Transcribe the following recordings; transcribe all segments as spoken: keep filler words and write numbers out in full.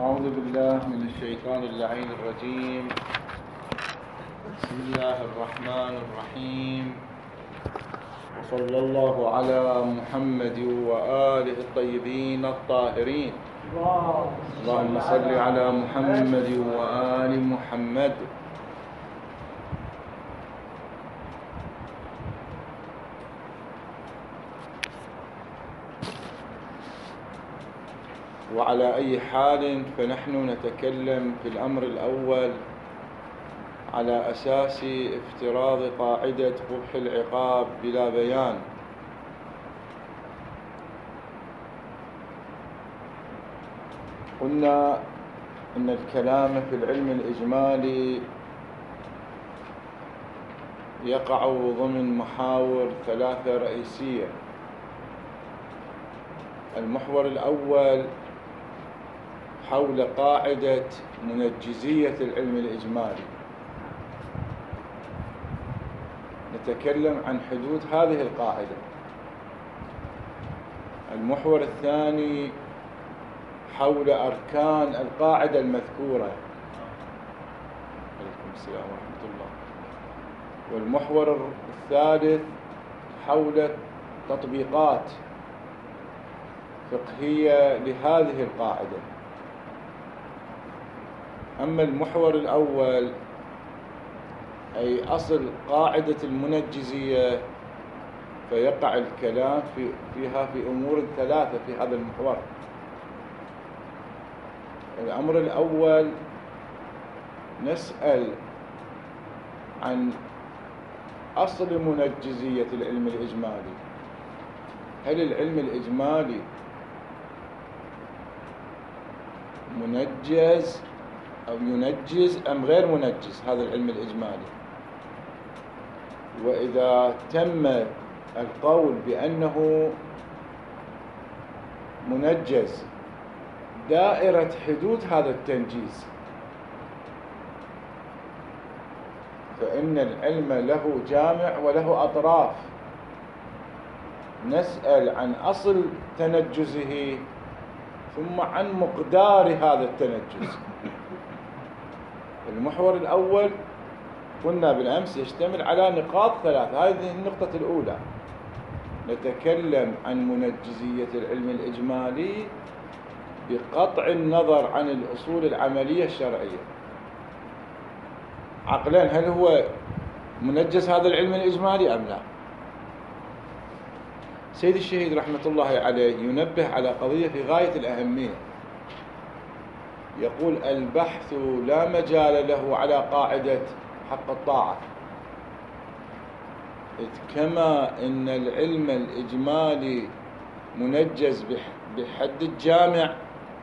أعوذ بالله من الشيطان اللعين الرجيم. بسم الله الرحمن الرحيم، وصلى الله على محمد وآله الطيبين الطاهرين. اللهم صل على محمد وآل محمد. وعلى أي حال فنحن نتكلم في الأمر الأول على أساس افتراض قاعدة قبح العقاب بلا بيان. قلنا إن الكلام في العلم الإجمالي يقع ضمن محاور ثلاثة رئيسية. المحور الأول حول قاعدة منجزية العلم الإجمالي، نتكلم عن حدود هذه القاعدة. المحور الثاني حول أركان القاعدة المذكورة. عليكم السلام ورحمة الله. والمحور الثالث حول تطبيقات فقهية لهذه القاعدة. أما المحور الأول أي أصل قاعدة المنجزية فيقع الكلام في فيها في أمور ثلاثة في هذا المحور. الأمر الأول نسأل عن أصل منجزية العلم الإجمالي. هل العلم الإجمالي منجز أو ينجز أم غير منجز؟ هذا العلم الإجمالي. وإذا تم القول بأنه منجز، دائرة حدود هذا التنجيز، فإن العلم له جامع وله أطراف. نسأل عن أصل تنجزه ثم عن مقدار هذا التنجز. المحور الأول قلنا بالأمس يشتمل على نقاط ثلاث. هذه النقطة الأولى، نتكلم عن منجزية العلم الإجمالي بقطع النظر عن الأصول العملية الشرعية. عقلا هل هو منجز هذا العلم الإجمالي أم لا؟ سيد الشهيد رحمة الله عليه ينبه على قضية في غاية الأهمية. يقول البحث لا مجال له على قاعدة حق الطاعة، إذ كما إن العلم الإجمالي منجز بحد الجامع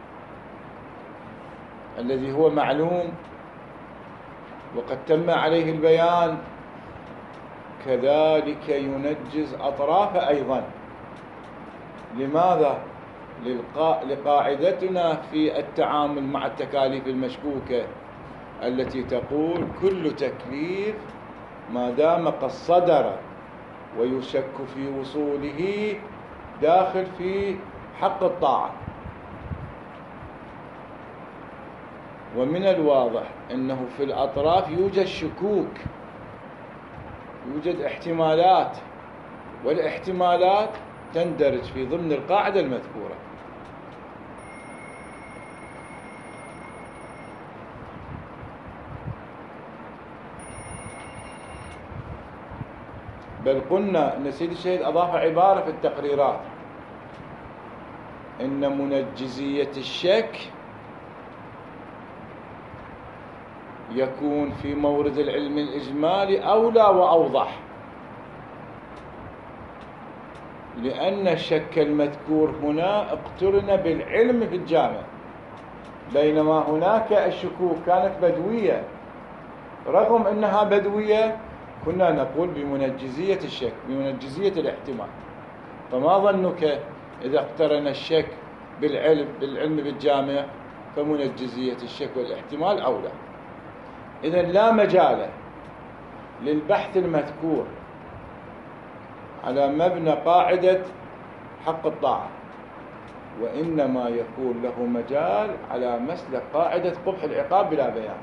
الذي هو معلوم وقد تم عليه البيان، كذلك ينجز أطرافه أيضا. لماذا؟ لقاعدتنا في التعامل مع التكاليف المشكوكة التي تقول كل تكليف ما دام قد صدر ويشك في وصوله داخل في حق الطاعة. ومن الواضح أنه في الأطراف يوجد شكوك، يوجد احتمالات، والاحتمالات تندرج في ضمن القاعدة المذكورة. بل قلنا أن سيد الشهيد أضاف عبارة في التقريرات إن منجزية الشك يكون في مورد العلم الإجمالي أولى وأوضح، لأن الشك المذكور هنا اقترن بالعلم في الجامع، بينما هناك الشكوك كانت بدوية. رغم أنها بدوية كنا نقول بمنجزية الشك، بمنجزية الاحتمال. فما ظنك إذا اقترن الشك بالعلم بالعلم بالجامع؟ فمنجزية الشك والاحتمال أولى. إذن لا مجال للبحث المذكور على مبنى قاعدة حق الطاعة وإنما يكون له مجال على مسلك قاعدة قبح العقاب بلا بيان.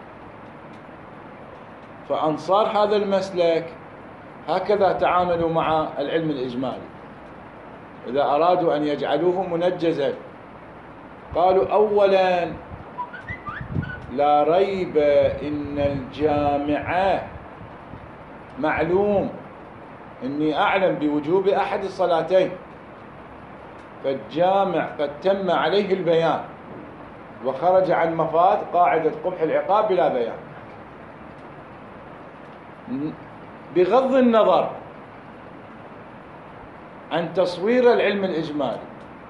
فأنصار هذا المسلك هكذا تعاملوا مع العلم الإجمالي. إذا أرادوا أن يجعلوه منجزا قالوا أولا لا ريب إن الجامع معلوم، إني أعلم بوجوب أحد الصلاتين، فالجامع قد تم عليه البيان وخرج عن مفاد قاعدة قبح العقاب بلا بيان. بغض النظر عن تصوير العلم الإجمالي،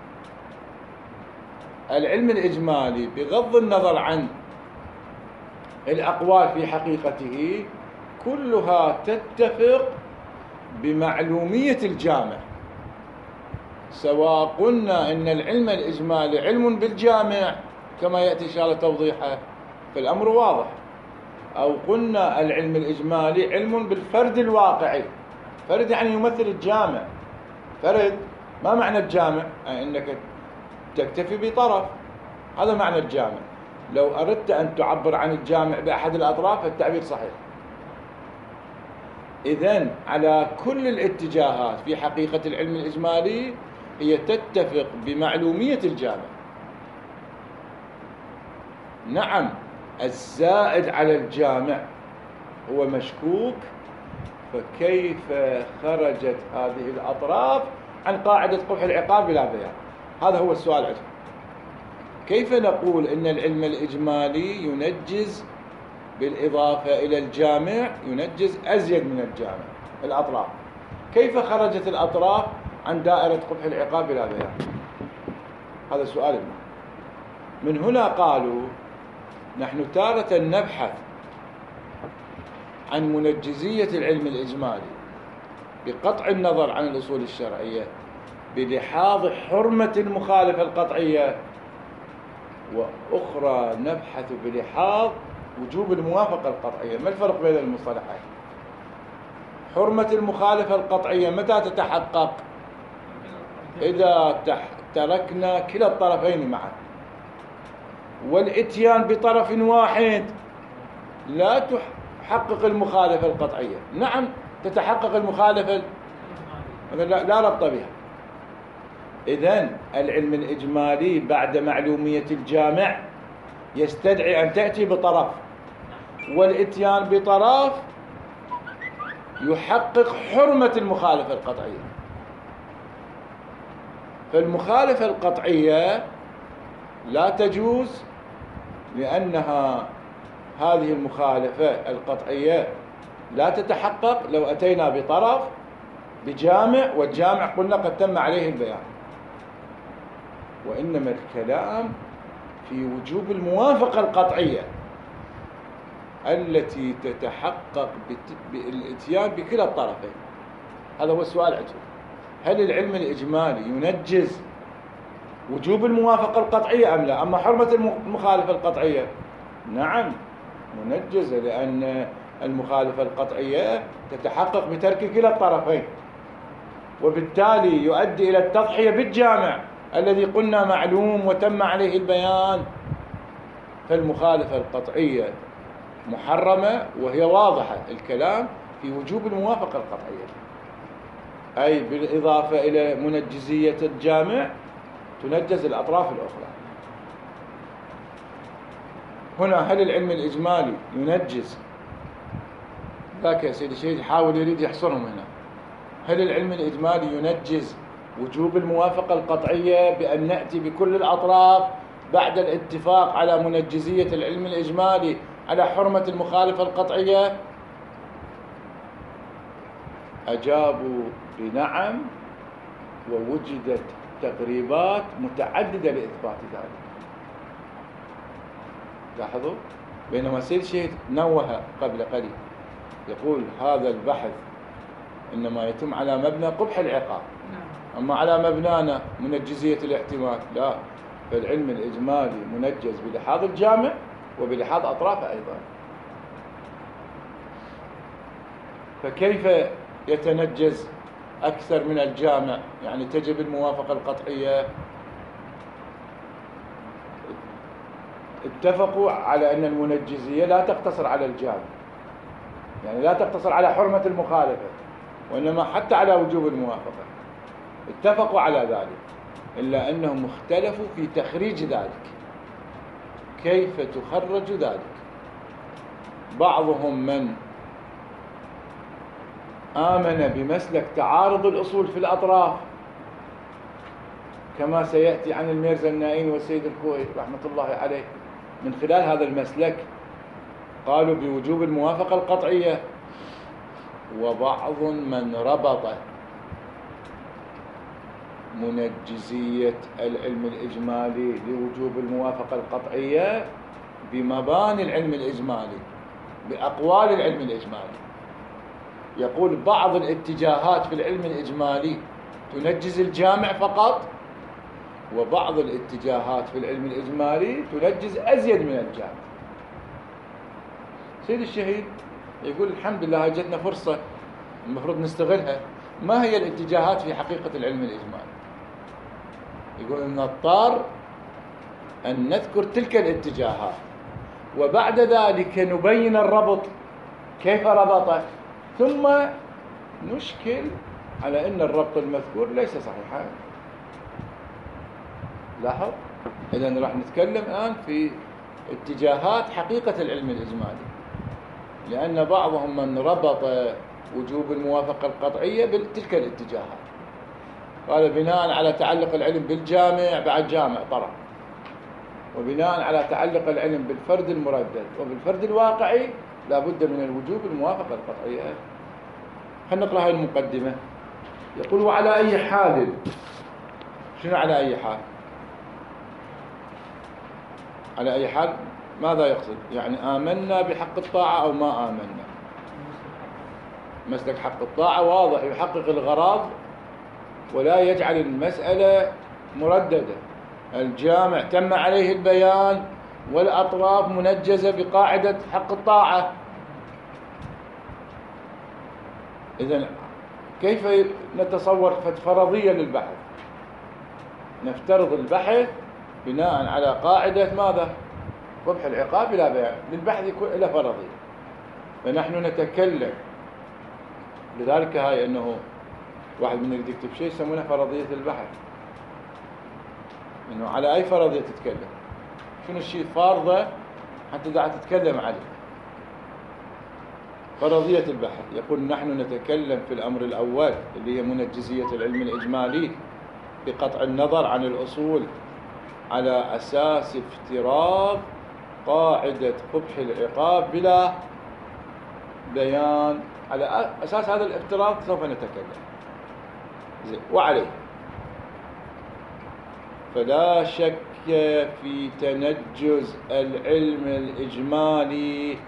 العلم الإجمالي بغض النظر عن الأقوال في حقيقته كلها تتفق بمعلومية الجامع. سواء قلنا إن العلم الإجمالي علم بالجامع كما يأتي إن شاء الله توضيحه فالأمر واضح، أو قلنا العلم الإجمالي علم بالفرد الواقعي. فرد يعني يمثل الجامع. فرد ما معنى الجامع؟ يعني أنك تكتفي بطرف، هذا معنى الجامع. لو أردت أن تعبر عن الجامع بأحد الأطراف فالتعبير صحيح. إذن على كل الاتجاهات في حقيقة العلم الإجمالي هي تتفق بمعلومية الجامع. نعم الزائد على الجامع هو مشكوك، فكيف خرجت هذه الأطراف عن قاعدة قبح العقاب بلا بيان؟ هذا هو السؤال عندنا. كيف نقول إن العلم الإجمالي ينجز بالإضافة إلى الجامع ينجز أزيد من الجامع الأطراف؟ كيف خرجت الأطراف عن دائرة قبح العقاب بلا بيان؟ هذا السؤال. من هنا قالوا نحن تارة نبحث عن منجزية العلم الإجمالي بقطع النظر عن الأصول الشرعية بلحاظ حرمة المخالفة القطعية، وأخرى نبحث بلحاظ وجوب الموافقة القطعية. ما الفرق بين المصطلحين؟ حرمة المخالفة القطعية متى تتحقق؟ إذا تركنا كلا الطرفين معا. والإتيان بطرف واحد لا تحقق المخالفة القطعية. نعم تتحقق المخالفة لا ربط بها. إذن العلم الإجمالي بعد معلومية الجامع يستدعي أن تأتي بطرف، والإتيان بطرف يحقق حرمة المخالفة القطعية. فالمخالفة القطعية لا تجوز لأنها هذه المخالفة القطعية لا تتحقق لو أتينا بطرف بجامع، والجامع قلنا قد تم عليه البيان. وإنما الكلام في وجوب الموافقة القطعية التي تتحقق بالإتيان بكلا الطرفين. هذا هو السؤال عندهم. هل العلم الإجمالي ينجز وجوب الموافقة القطعية أم لا؟ أما حرمة المخالفة القطعية نعم منجزة، لأن المخالفة القطعية تتحقق بترك كلا الطرفين، وبالتالي يؤدي إلى التضحية بالجامع الذي قلنا معلوم وتم عليه البيان. فالمخالفة القطعية محرمة وهي واضحة الكلام في وجوب الموافقة القطعية، أي بالإضافة إلى منجزية الجامع تنجز الأطراف الأخرى. هنا هل العلم الإجمالي ينجز؟ ذاك يا سيدي شيء يحاول يريد يحصرهم هنا. هل العلم الإجمالي ينجز وجوب الموافقة القطعية بأن نأتي بكل الأطراف بعد الاتفاق على منجزية العلم الإجمالي على حرمة المخالفة القطعية؟ أجابوا بنعم، ووجدت تقريبات متعددة لإثبات ذلك. لاحظوا، بينما سيد شيخ نوه قبل قليل يقول هذا البحث إنما يتم على مبنى قبح العقاب، أما على مبنانا منجزية الاحتمال لا. فالعلم الإجمالي منجز بلحاظ الجامع وبلحاظ أطرافه أيضا. فكيف يتنجز أكثر من الجامع؟ يعني تجب الموافقة القطعية. اتفقوا على أن المنجزية لا تقتصر على الجامع، يعني لا تقتصر على حرمة المخالفة، وإنما حتى على وجوب الموافقة. اتفقوا على ذلك، إلا أنهم اختلفوا في تخريج ذلك، كيف تخرج ذلك. بعضهم من آمن بمسلك تعارض الأصول في الأطراف، كما سيأتي عن الميرزا النائين والسيد الخوئي رحمة الله عليه، من خلال هذا المسلك قالوا بوجوب الموافقة القطعية. وبعض من ربط منجزية العلم الإجمالي لوجوب الموافقة القطعية بمباني العلم الإجمالي، بأقوال العلم الإجمالي. يقول بعض الاتجاهات في العلم الإجمالي تنجز الجامع فقط، وبعض الاتجاهات في العلم الإجمالي تنجز أزيد من الجامع. سيد الشهيد يقول الحمد لله جتنا فرصة المفروض نستغلها. ما هي الاتجاهات في حقيقة العلم الإجمالي؟ يقول نضطر أن نذكر تلك الاتجاهات، وبعد ذلك نبين الربط كيف ربطه، ثم نشكل على أن الربط المذكور ليس صحيحا. لاحظ؟ إذن راح نتكلم الآن في اتجاهات حقيقة العلم الإجمالي، لأن بعضهم من ربط وجوب الموافقة القطعية بتلك الاتجاهات، قال بناء على تعلق العلم بالجامع بعد جامع طرح، وبناء على تعلق العلم بالفرد المردد وبالفرد الواقعي لا بد من الوجوب الموافقة القطعية. خلينا نقرأ هاي المقدمة. يقول وعلى أي حال. شنو على أي حال؟ على أي حال ماذا يقصد؟ يعني آمنا بحق الطاعة أو ما آمنا. مسلك حق الطاعة واضح، يحقق الغرض ولا يجعل المسألة مرددة. الجامع تم عليه البيان والأطراف منجزة بقاعدة حق الطاعة. إذن كيف نتصور فرضية للبحث؟ نفترض البحث بناء على قاعدة ماذا؟ قبح العقاب بلا بيان، للبحث يكون إلى فرضية. فنحن نتكلم، لذلك هاي أنه واحد من اللي يكتب شيء يسمونه فرضية البحث، إنه على أي فرضية تتكلم، شنو الشيء فارضة حتى دع تتكلم عليه. فرضية البحث. يقول نحن نتكلم في الأمر الأول اللي هي منجزية العلم الإجمالي بقطع النظر عن الأصول على أساس افتراض قاعدة قبح العقاب بلا بيان. على أساس هذا الافتراض سوف نتكلم. وعليه فلا شك في تنجز العلم الإجمالي،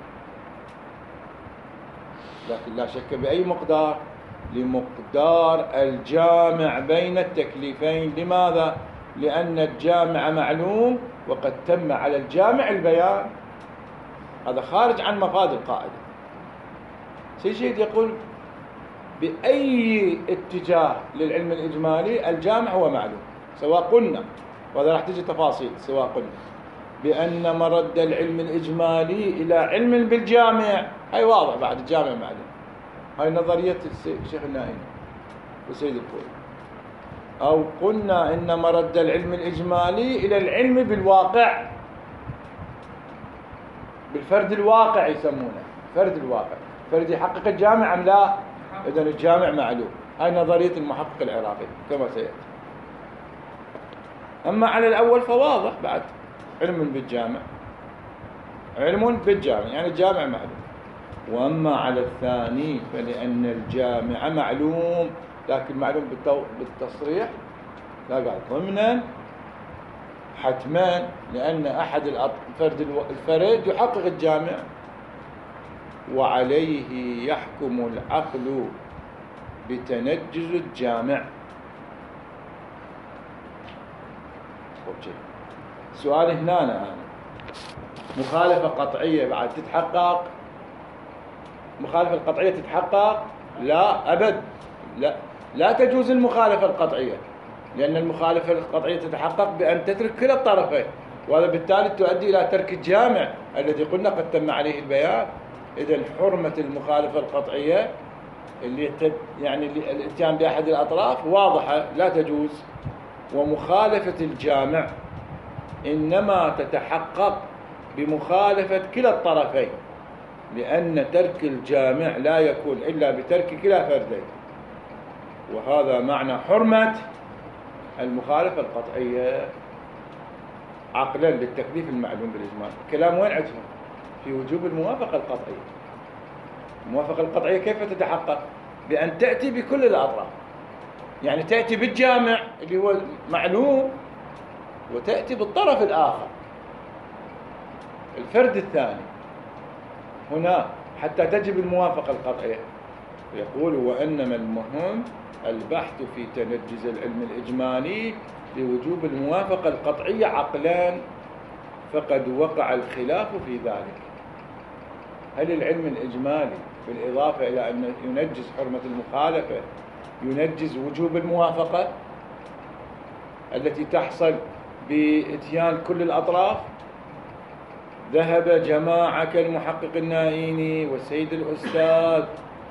لكن لا شك بأي مقدار؟ لمقدار الجامع بين التكليفين. لماذا؟ لأن الجامع معلوم وقد تم على الجامع البيان. هذا خارج عن مفاد القاعدة. سيد يقول بأي اتجاه للعلم الإجمالي الجامع هو معلوم، سواء قلنا، وهذا راح تجي تفاصيل، سواء قلنا بأن مرد العلم الإجمالي إلى علم بالجامع، هاي واضح بعد الجامع معلوم، هاي نظرية الشيخ النائين والسيد الخوئي. أو قلنا إن مرد العلم الإجمالي إلى العلم بالواقع، بالفرد الواقع يسمونه، فرد الواقع، فرد يحقق الجامع أم لا؟ إذن الجامع معلوم. هاي نظرية المحقق العراقي كما سيأتي. أما على الأول فواضح بعد علم بالجامع، علم بالجامع يعني الجامع معلوم. وأما على الثاني فلأن الجامع معلوم، لكن معلوم بالتصريح لا قال ضمنا حتما، لأن أحد الفرد الفرد يحقق الجامع، وعليه يحكم العقل بتنجز الجامع. سؤال هنا أنا مخالفة قطعية بعد تتحقق؟ مخالفة القطعية تتحقق؟ لا أبد، لا لا تجوز المخالفة القطعية، لأن المخالفة القطعية تتحقق بأن تترك كلا الطرفين، وهذا بالتالي تؤدي إلى ترك الجامع الذي قلنا قد تم عليه البيان. إذن حرمة المخالفة القطعية اللي يعني الاتيان بأحد الأطراف واضحة لا تجوز، ومخالفة الجامع إنما تتحقق بمخالفة كلا الطرفين، لأن ترك الجامع لا يكون إلا بترك كلا فردين، وهذا معنى حرمة المخالفة القطعية عقلا للتكليف المعلوم بالإجمال. كلام وين عندهم؟ في وجوب الموافقة القطعية. الموافقة القطعية كيف تتحقق؟ بأن تأتي بكل الأطراف، يعني تأتي بالجامع اللي هو معلوم، وتأتي بالطرف الآخر الفرد الثاني هنا حتى تجب الموافقة القطعية. يقول وإنما المهم البحث في تنجز العلم الإجمالي لوجوب الموافقة القطعية عقلان، فقد وقع الخلاف في ذلك. هل العلم الإجمالي بالإضافة إلى أن ينجز حرمة المخالفة ينجز وجوب الموافقة التي تحصل بإتيان كل الأطراف؟ ذهب جماعة كالمحقق النائيني والسيد الأستاذ،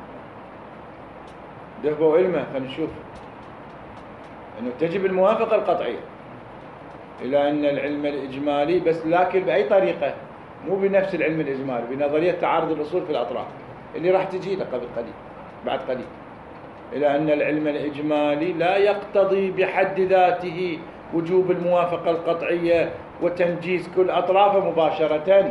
ذهبوا علمه، خلينا نشوف أنه تجب الموافقة القطعية إلى أن العلم الإجمالي، بس لكن بأي طريقة؟ مو بنفس العلم الإجمالي، بنظرية تعارض الأصول في الأطراف اللي راح تجي له قبل قليل بعد قليل، إلى أن العلم الإجمالي لا يقتضي بحد ذاته وجوب الموافقة القطعية وتنجيز كل أطرافه مباشرة.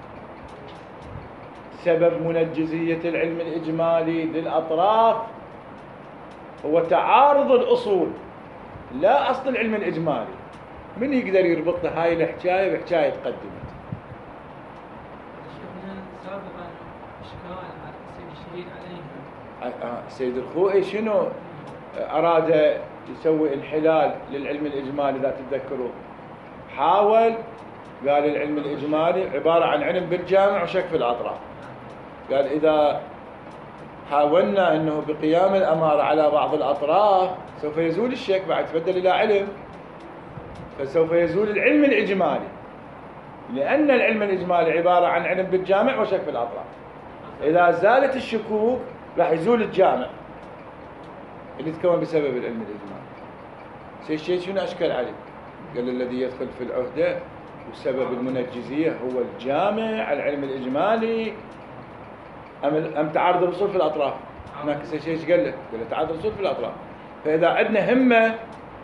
سبب منجزية العلم الإجمالي للأطراف هو تعارض الأصول، لا أصل العلم الإجمالي. من يقدر يربط هاي الحكاية بحكاية قدمت؟ سابقا إشكال على السيد الشهيد عليهم. السيد الخوئي شنو أراد يسوي انحلال للعلم الإجمالي إذا تتذكرون؟ حاول قال العلم الإجمالي عبارة عن علم بالجامع وشك في الأطراف. قال إذا حاولنا أنه بقيام الأمارة على بعض الأطراف سوف يزول الشك، بعد تبدل إلى علم، فسوف يزول العلم الإجمالي، لأن العلم الإجمالي عبارة عن علم بالجامع وشك في الأطراف. إذا زالت الشكوك راح يزول الجامع اللي تكون بسبب العلم الإجمالي. شيء شيء شنو أشكل عليه؟ قال الذي يدخل في العهدة وسبب المنجزية هو الجامع العلم الإجمالي أم أم تعارض الأصول في الأطراف؟ هناك شيء ايش قال له؟ قال له تعارض الأصول في الأطراف. فإذا عندنا همة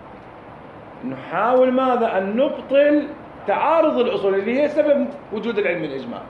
نحاول ماذا؟ أن نبطل تعارض الأصول اللي هي سبب وجود العلم الإجمالي.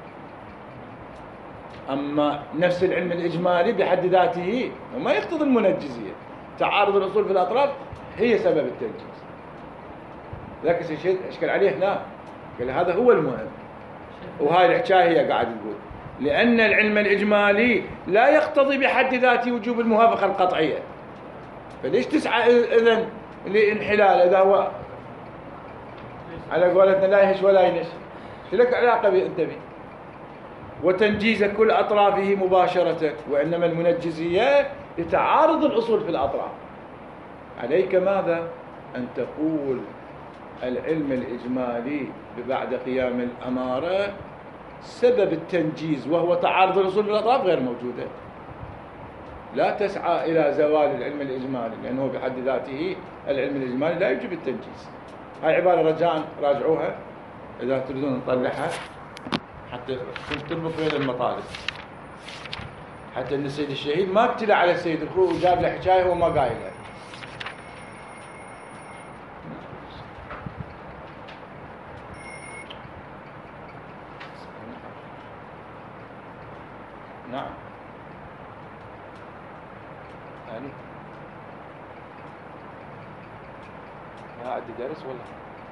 أما نفس العلم الإجمالي بحد ذاته وما يقتضي المنجزية، تعارض الأصول في الأطراف هي سبب التنجيز. لكن شيء اشكل عليه هنا، قال هذا هو المهم، وهاي الحكايه هي قاعد تقول لأن العلم الإجمالي لا يقتضي بحد ذاته وجوب الموافقة القطعية، فليش تسعى إذن لانحلال إذا هو على قولتنا لا يهش ولا ينش؟ شو لك علاقة به أنت به؟ وتنجيز كل أطرافه مباشرة، وإنما المنجزية لتعارض الأصول في الأطراف. عليك ماذا؟ أن تقول العلم الإجمالي بعد قيام الأمارة سبب التنجيز وهو تعارض الأصول في الأطراف غير موجودة. لا تسعى إلى زوال العلم الإجمالي، لأنه بحد ذاته العلم الإجمالي لا يوجب التنجيز. هاي عبارة رجاء راجعوها إذا تريدون نطلعها حتى تربط بين المطالب، حتى أن السيد الشهيد ما ابتلى على السيد الخوئي وجاب له حكاية هو ما قايلها. نعم يعني ما عندي درس ولا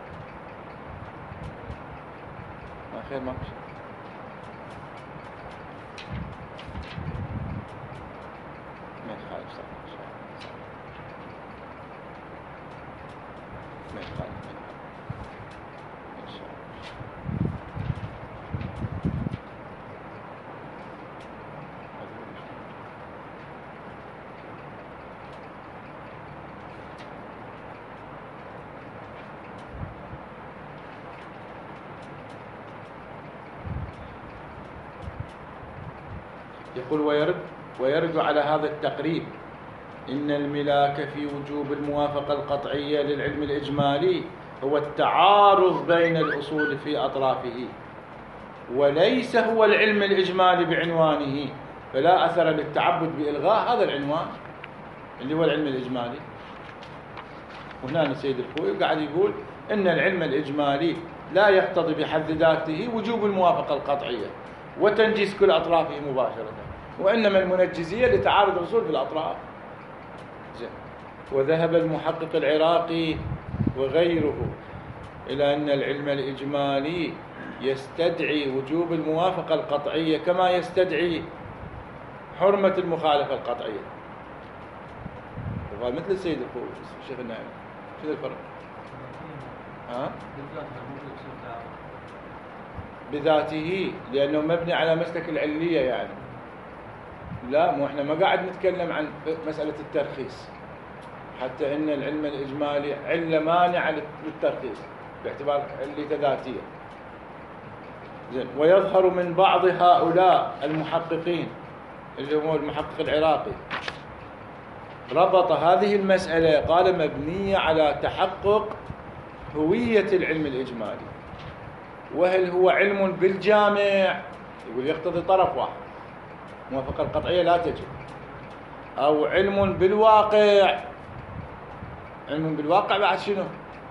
ما خير ما شيء. ما يخالف صح ان شاء الله، ما يخالف ان شاء الله. يقول ويرد ويرد على هذا التقريب إن الملاك في وجوب الموافقة القطعية للعلم الإجمالي هو التعارض بين الأصول في أطرافه، وليس هو العلم الإجمالي بعنوانه، فلا أثر للتعبد بإلغاء هذا العنوان اللي هو العلم الإجمالي. وهنا السيد الخوئي قاعد يقول إن العلم الإجمالي لا يقتضي بحد ذاته وجوب الموافقة القطعية وتنجيز كل أطرافه مباشرة، وإنما المنجزية لتعارض الأصول في الأطراف. وذهب المحقق العراقي وغيره إلى أن العلم الإجمالي يستدعي وجوب الموافقة القطعية كما يستدعي حرمة المخالفة القطعية. وقال مثل السيد الخوئي الشيخ النائب. شو الفرق؟ ها؟ بذاته لأنه مبني على مسلك العلية يعني. لا، مو احنا ما قاعد نتكلم عن مسألة الترخيص، حتى ان العلم الإجمالي علة مانعة للترخيص باعتبار علة ذاتية. زين. ويظهر من بعض هؤلاء المحققين اللي هو المحقق العراقي ربط هذه المسألة، قال مبنية على تحقق هوية العلم الإجمالي، وهل هو علم بالجامع؟ يقول يقتضي طرف واحد، موافقة القطعية لا تجب، أو علم بالواقع. علم بالواقع بعد شنو؟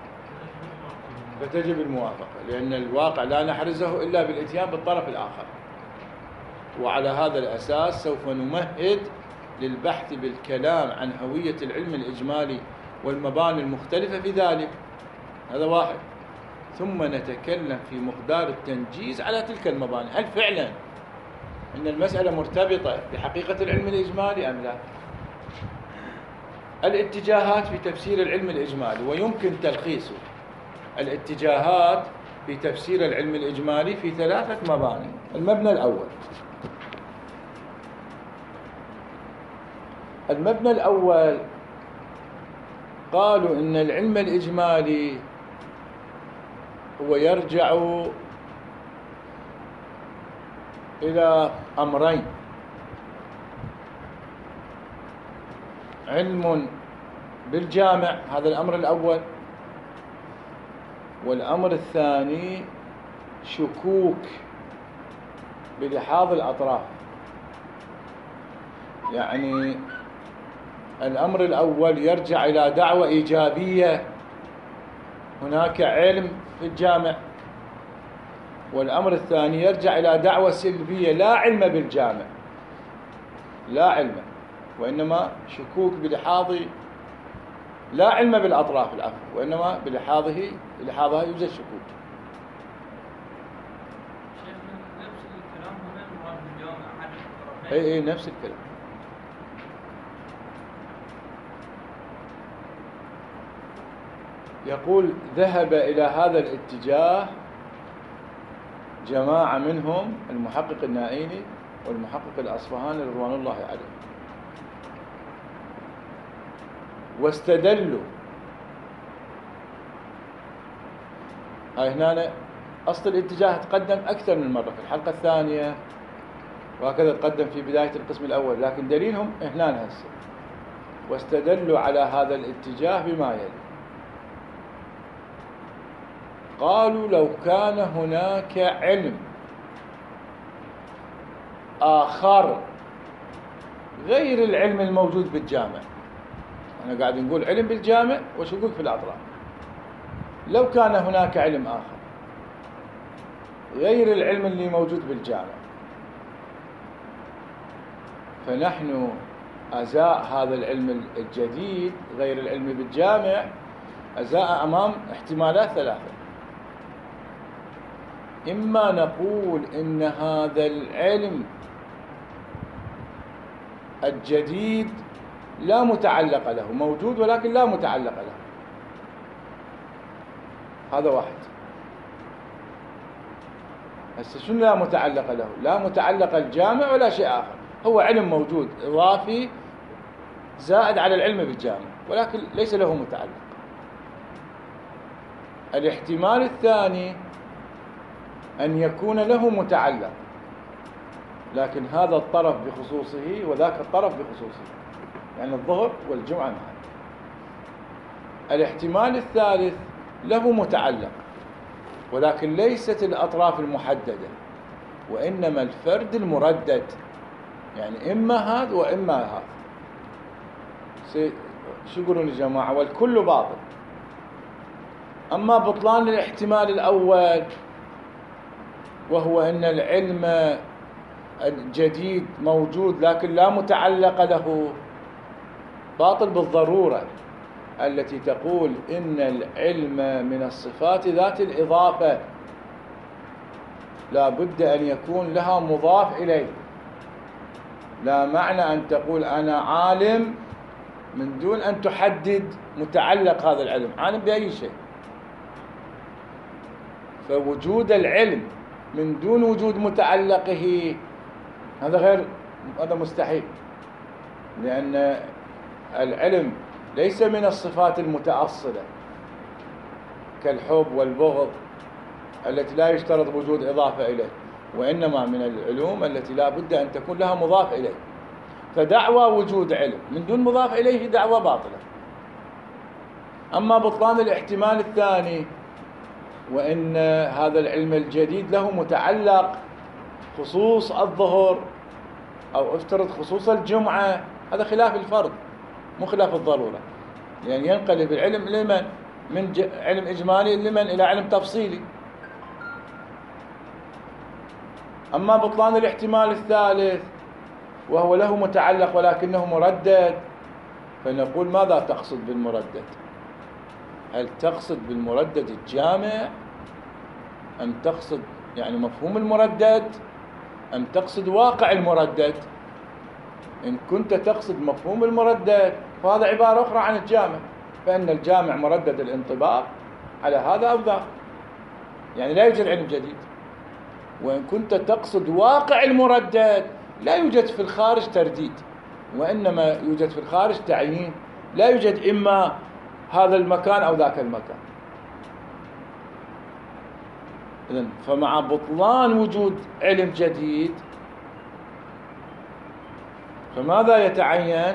فتجب الموافقة، لأن الواقع لا نحرزه إلا بالإتيان بالطرف الآخر. وعلى هذا الأساس سوف نمهد للبحث بالكلام عن هوية العلم الإجمالي والمباني المختلفة في ذلك. هذا واحد. ثم نتكلم في مقدار التنجيز على تلك المباني، هل فعلا أن المسألة مرتبطة بحقيقة العلم الإجمالي أم لا؟ الاتجاهات في تفسير العلم الإجمالي، ويمكن تلخيص الاتجاهات في تفسير العلم الإجمالي في ثلاثة مباني. المبنى الأول المبنى الأول قالوا إن العلم الإجمالي هو يرجع إلى أمرين: علم بالجامع، هذا الأمر الأول، والأمر الثاني شكوك بلحاظ الأطراف. يعني الأمر الأول يرجع إلى دعوة إيجابية، هناك علم في الجامع، والأمر الثاني يرجع إلى دعوة سلبية، لا علم بالجامع، لا علم، وإنما شكوك بلحاظ، لا علم بالأطراف العفو، وإنما بلحاظه بلحاظها يوجد شكوك. نفس الكلام هنا المراد بالجامع عن الطرفين. اي اي نفس الكلام. يقول ذهب إلى هذا الاتجاه جماعة منهم المحقق النائيني والمحقق الأصفهاني رضوان الله عليه، واستدلوا. هاي هنا أصل الاتجاه تقدم أكثر من مرة في الحلقة الثانية، وهكذا تقدم في بداية القسم الأول، لكن دليلهم هنا هسه. واستدلوا على هذا الاتجاه بما يلي: قالوا لو كان هناك علم آخر غير العلم الموجود بالجامع، أنا قاعد نقول علم بالجامع وشكوك في الأطراف، لو كان هناك علم آخر غير العلم اللي موجود بالجامع، فنحن أزاء هذا العلم الجديد غير العلم بالجامع أزاء أمام احتمالات ثلاثة: إما نقول إن هذا العلم الجديد لا متعلق له، موجود ولكن لا متعلق له، هذا واحد. هسه شنو لا متعلق له؟ لا متعلق الجامع ولا شيء آخر، هو علم موجود إضافي زائد على العلم بالجامع، ولكن ليس له متعلق. الاحتمال الثاني أن يكون له متعلق، لكن هذا الطرف بخصوصه وذاك الطرف بخصوصه، يعني الظهر والجمعة معا. الاحتمال الثالث له متعلق، ولكن ليست الأطراف المحددة، وإنما الفرد المردد، يعني إما هذا وإما هذا. شو يقولون يا جماعة؟ والكل باطل. أما بطلان الاحتمال الأول وهو أن العلم الجديد موجود لكن لا متعلق له، باطل بالضرورة، التي تقول إن العلم من الصفات ذات الإضافة لا بد أن يكون لها مضاف إليه. لا معنى أن تقول أنا عالم من دون أن تحدد متعلق هذا العلم، عالم بأي شيء. فوجود العلم من دون وجود متعلقه هذا غير، هذا مستحيل، لأن العلم ليس من الصفات المتأصلة كالحب والبغض التي لا يشترط وجود إضافة إليه، وإنما من العلوم التي لا بد أن تكون لها مضاف إليه. فدعوى وجود علم من دون مضاف إليه دعوى باطلة. أما بطلان الاحتمال الثاني، وإن هذا العلم الجديد له متعلق خصوص الظهر أو افترض خصوص الجمعة، هذا خلاف الفرض مو خلاف الضرورة، لأن يعني ينقلب العلم لمن من علم إجمالي لمن إلى علم تفصيلي. أما بطلان الاحتمال الثالث وهو له متعلق ولكنه مردد، فنقول ماذا تقصد بالمردد؟ هل تقصد بالمردد الجامع أم تقصد يعني مفهوم المردد أم تقصد واقع المردد؟ إن كنت تقصد مفهوم المردد فهذا عبارة أخرى عن الجامع، فإن الجامع مردد الانطباق على هذا أو ذاك، يعني لا يوجد علم جديد. وإن كنت تقصد واقع المردد لا يوجد في الخارج ترديد، وإنما يوجد في الخارج تعيين، لا يوجد إما هذا المكان أو ذاك المكان. إذن فمع بطلان وجود علم جديد فماذا يتعين؟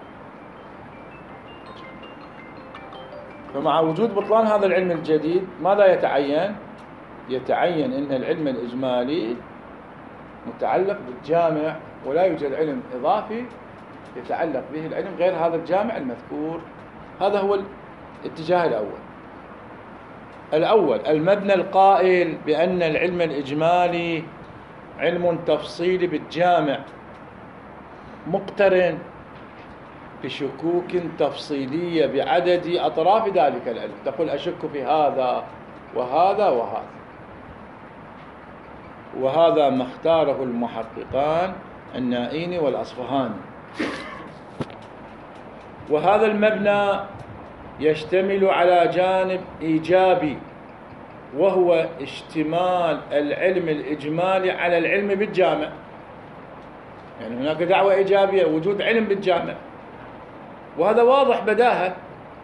فمع وجود بطلان هذا العلم الجديد ماذا يتعين؟ يتعين إن العلم الإجمالي متعلق بالجامع، ولا يوجد علم إضافي يتعلق به العلم غير هذا الجامع المذكور. هذا هو الاتجاه الأول. الأول المبنى القائل بأن العلم الإجمالي علم تفصيلي بالجامع مقترن بشكوك تفصيلية بعدد أطراف ذلك العلم. تقول أشك في هذا وهذا وهذا، وهذا ما اختاره المحققان النائيني والأصفهاني. وهذا المبنى يشتمل على جانب إيجابي، وهو اشتمال العلم الإجمالي على العلم بالجامع. يعني هناك دعوة إيجابية، وجود علم بالجامع، وهذا واضح بداهة.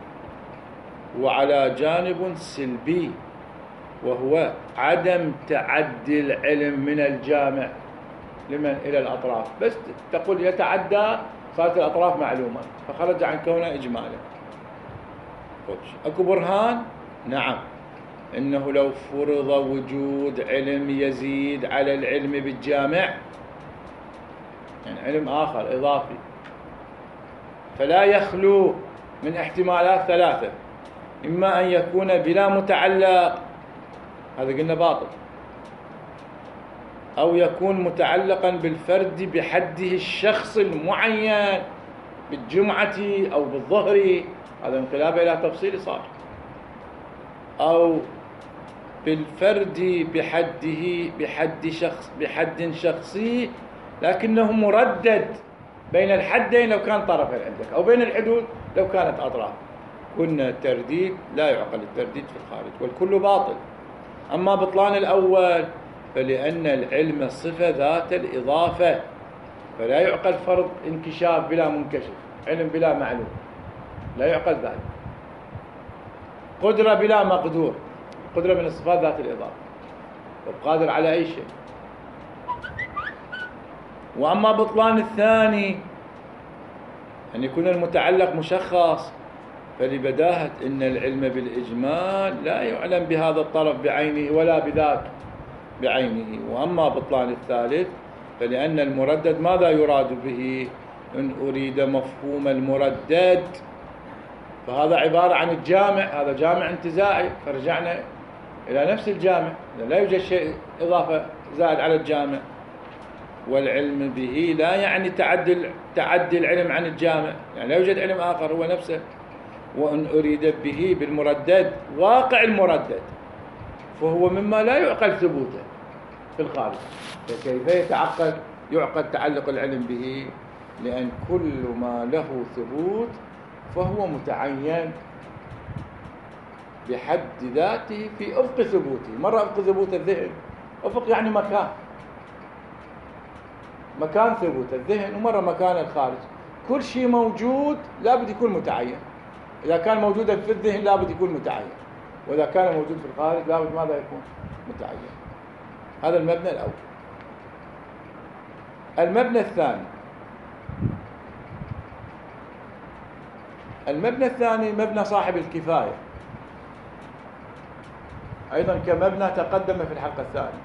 وعلى جانب سلبي، وهو عدم تعدي العلم من الجامع لمن إلى الأطراف. بس تقول يتعدى، صارت الأطراف معلومة فخرج عن كونه إجمالا. أكو برهان؟ نعم، إنه لو فرض وجود علم يزيد على العلم بالجامع، يعني علم آخر إضافي، فلا يخلو من احتمالات ثلاثة: إما أن يكون بلا متعلق، هذا قلنا باطل، أو يكون متعلقا بالفرد بحده الشخص المعين بالجمعة أو بالظهر، هذا انقلاب إلى تفصيل صار، أو بالفرد بحده بحد شخص بحد شخصي لكنه مردد بين الحدين لو كان طرفا عندك، أو بين الحدود لو كانت أطراف. كنا الترديد لا يعقل الترديد في الخارج، والكل باطل. أما بطلان الأول فلأن العلم صفة ذات الإضافة، فلا يعقل فرض انكشاف بلا منكشف، علم بلا معلوم، لا يعقل ذلك. قدرة بلا مقدور، قدرة من الصفات ذات الإضافة، وقادر على أي شيء. وأما بطلان الثاني أن يكون المتعلق مشخص، فلبداهة أن العلم بالإجمال لا يعلم بهذا الطرف بعينه ولا بذاك بعينه. وأما بطلان الثالث فلأن المردد ماذا يراد به؟ إن أريد مفهوم المردد فهذا عبارة عن الجامع، هذا جامع انتزاعي، فرجعنا إلى نفس الجامع، لا يوجد شيء إضافة زائد على الجامع. والعلم به لا يعني تعدي تعدي العلم عن الجامع، يعني لا يوجد علم آخر هو نفسه. وإن أريد به بالمردد واقع المردد فهو مما لا يعقل ثبوته في الخارج، فكيف يتعقل يعقد تعلق العلم به؟ لأن كل ما له ثبوت فهو متعين بحد ذاته في أفق ثبوته. مرة أفق ثبوت الذهن، أفق يعني مكان، مكان ثبوت الذهن، ومرة مكان الخارج. كل شيء موجود لابد يكون متعين، إذا كان موجودا في الذهن لابد يكون متعين، وإذا كان موجود في الخارج لابد ماذا يكون؟ متعين. هذا المبنى الأول. المبنى الثاني المبنى الثاني مبنى صاحب الكفاية، أيضا كمبنى تقدم في الحلقة الثانية.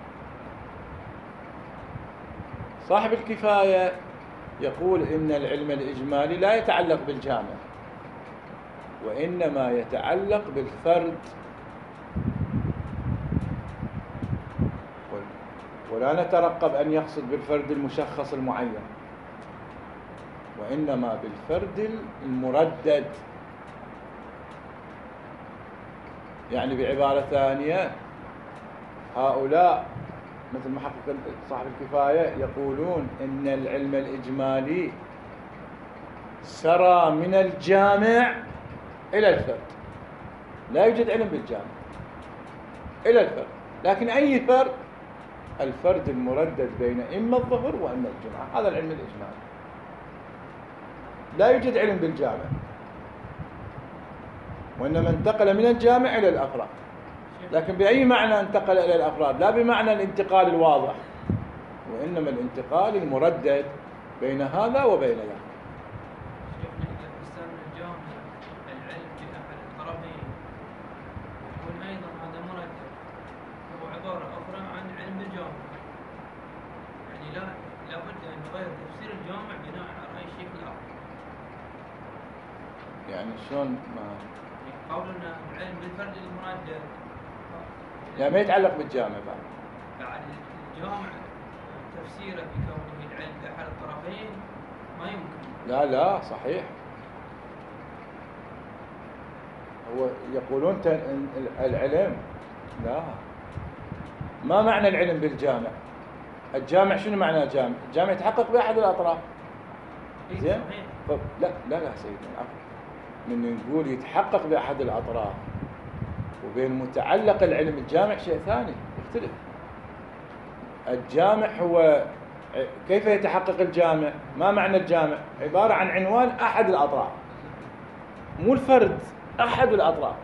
صاحب الكفاية يقول إن العلم الإجمالي لا يتعلق بالجامع، وإنما يتعلق بالفرد، ولا نترقب أن يقصد بالفرد المشخص المعين، وإنما بالفرد المردد. يعني بعبارة ثانية هؤلاء مثل ما حقق صاحب الكفاية يقولون إن العلم الإجمالي سرى من الجامع إلى الفرد، لا يوجد علم بالجامع إلى الفرد، لكن أي فرد؟ الفرد المردد بين إما الظهر وإما الجمعة، هذا العلم الإجمالي. لا يوجد علم بالجامع، وإنما انتقل من الجامع إلى الأفراد. لكن بأي معنى انتقل إلى الأفراد؟ لا بمعنى الانتقال الواضح، وإنما الانتقال المردد بين هذا وبين ذاك. يعني شلون ما قولنا العلم بالفرد المردد لا ما يتعلق بالجامع بعد بعد الجامع تفسيره بكونه العلم بأحد الطرفين ما يمكن. لا لا صحيح، هو يقولون العلم لا، ما معنى العلم بالجامع؟ الجامع شنو معنى الجامع؟ الجامع يتحقق بأحد الأطراف. زين؟ لا لا لا سيدنا، من نقول يتحقق بأحد الأطراف وبين متعلق العلم الجامع شيء ثاني يختلف. الجامع هو كيف يتحقق الجامع؟ ما معنى الجامع؟ عبارة عن عنوان أحد الأطراف، مو الفرد، أحد الأطراف.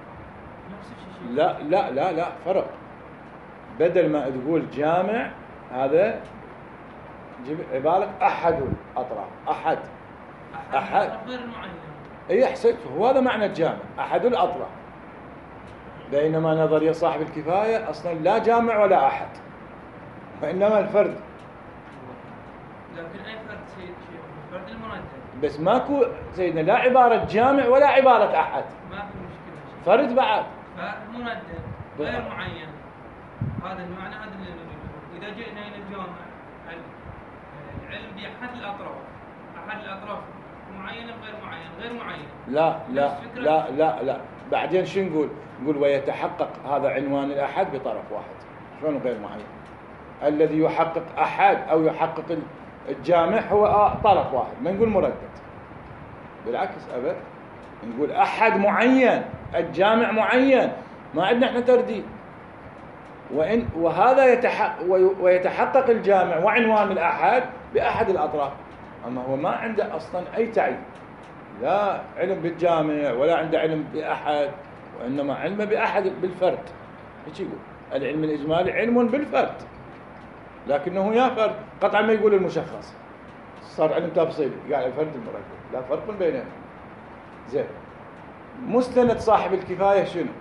لا لا لا لا فرق، بدل ما تقول جامع هذا جيب عبارة أحد الأطراف، أحد أحد غير معين. اي احسنت، هو هذا معنى الجامع، احد الاطراف. بينما نظريه صاحب الكفايه اصلا لا جامع ولا احد، وانما الفرد. لكن اي فرد سيد الفرد المردد، بس ماكو سيدنا لا عباره جامع ولا عباره احد، ما في مشكله، فرد بعد فرد مردد غير معين. هذا المعنى، هذا اللي اذا جئنا الى الجامع العلم باحد الاطراف، احد الاطراف معين غير معين غير معين. لا لا لا لا لا بعدين شو نقول؟ نقول ويتحقق هذا عنوان الأحد بطرف واحد. شلون غير معين؟ الذي يحقق أحد أو يحقق الجامع هو طرف واحد، ما نقول مردد. بالعكس أبدا نقول أحد معين، الجامع معين، ما عندنا احنا ترديد. وإن وهذا يتحقق ويتحقق الجامع وعنوان الأحد بأحد الأطراف. أما هو ما عنده أصلا أي تعيين، لا علم بالجامع ولا عنده علم بأحد، وإنما علم بأحد بالفرد. ايش يقول؟ العلم الإجمالي علم بالفرد، لكنه يا فرد قطعا ما يقول المشخص، صار علم تفصيلي قاعد الفرد المركب، لا فرق بينهم. زين، مستند صاحب الكفاية شنو؟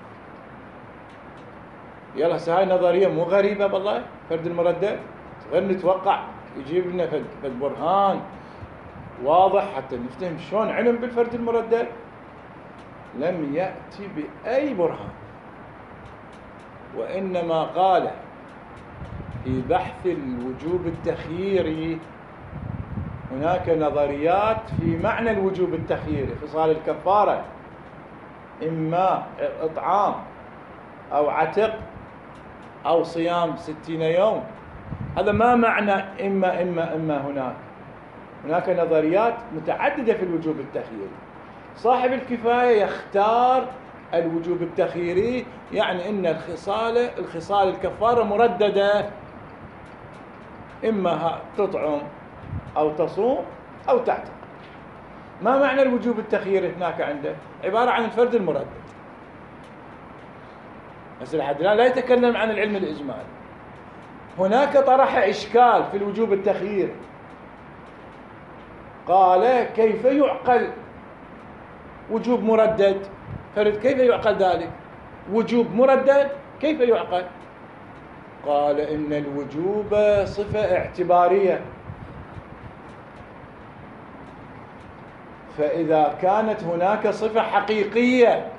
يلا هسه هاي نظرية مو غريبة بالله، فرد المردد غير نتوقع يجيب لنا فد, فد برهان واضح حتى نفتهم شلون علم بالفرد المردد. لم يأتي بأي برهان، وإنما قال في بحث الوجوب التخييري هناك نظريات في معنى الوجوب التخييري، خصال الكفارة إما إطعام أو عتق أو صيام ستين يوم. هذا ما معنى إما إما إما هناك هناك نظريات متعددة في الوجوب التخييري. صاحب الكفاية يختار الوجوب التخييري، يعني إن الخصال الخصال الكفارة مرددة، إما تطعم أو تصوم أو تعتق. ما معنى الوجوب التخييري هناك عنده؟ عبارة عن الفرد المردد. بس لحد الآن لا يتكلم عن العلم الإجمالي. هناك طرح إشكال في الوجوب التخييري، قال كيف يعقل وجوب مردد؟ فرد كيف يعقل ذلك؟ وجوب مردد كيف يعقل؟ قال إن الوجوب صفة اعتبارية، فإذا كانت هناك صفة حقيقية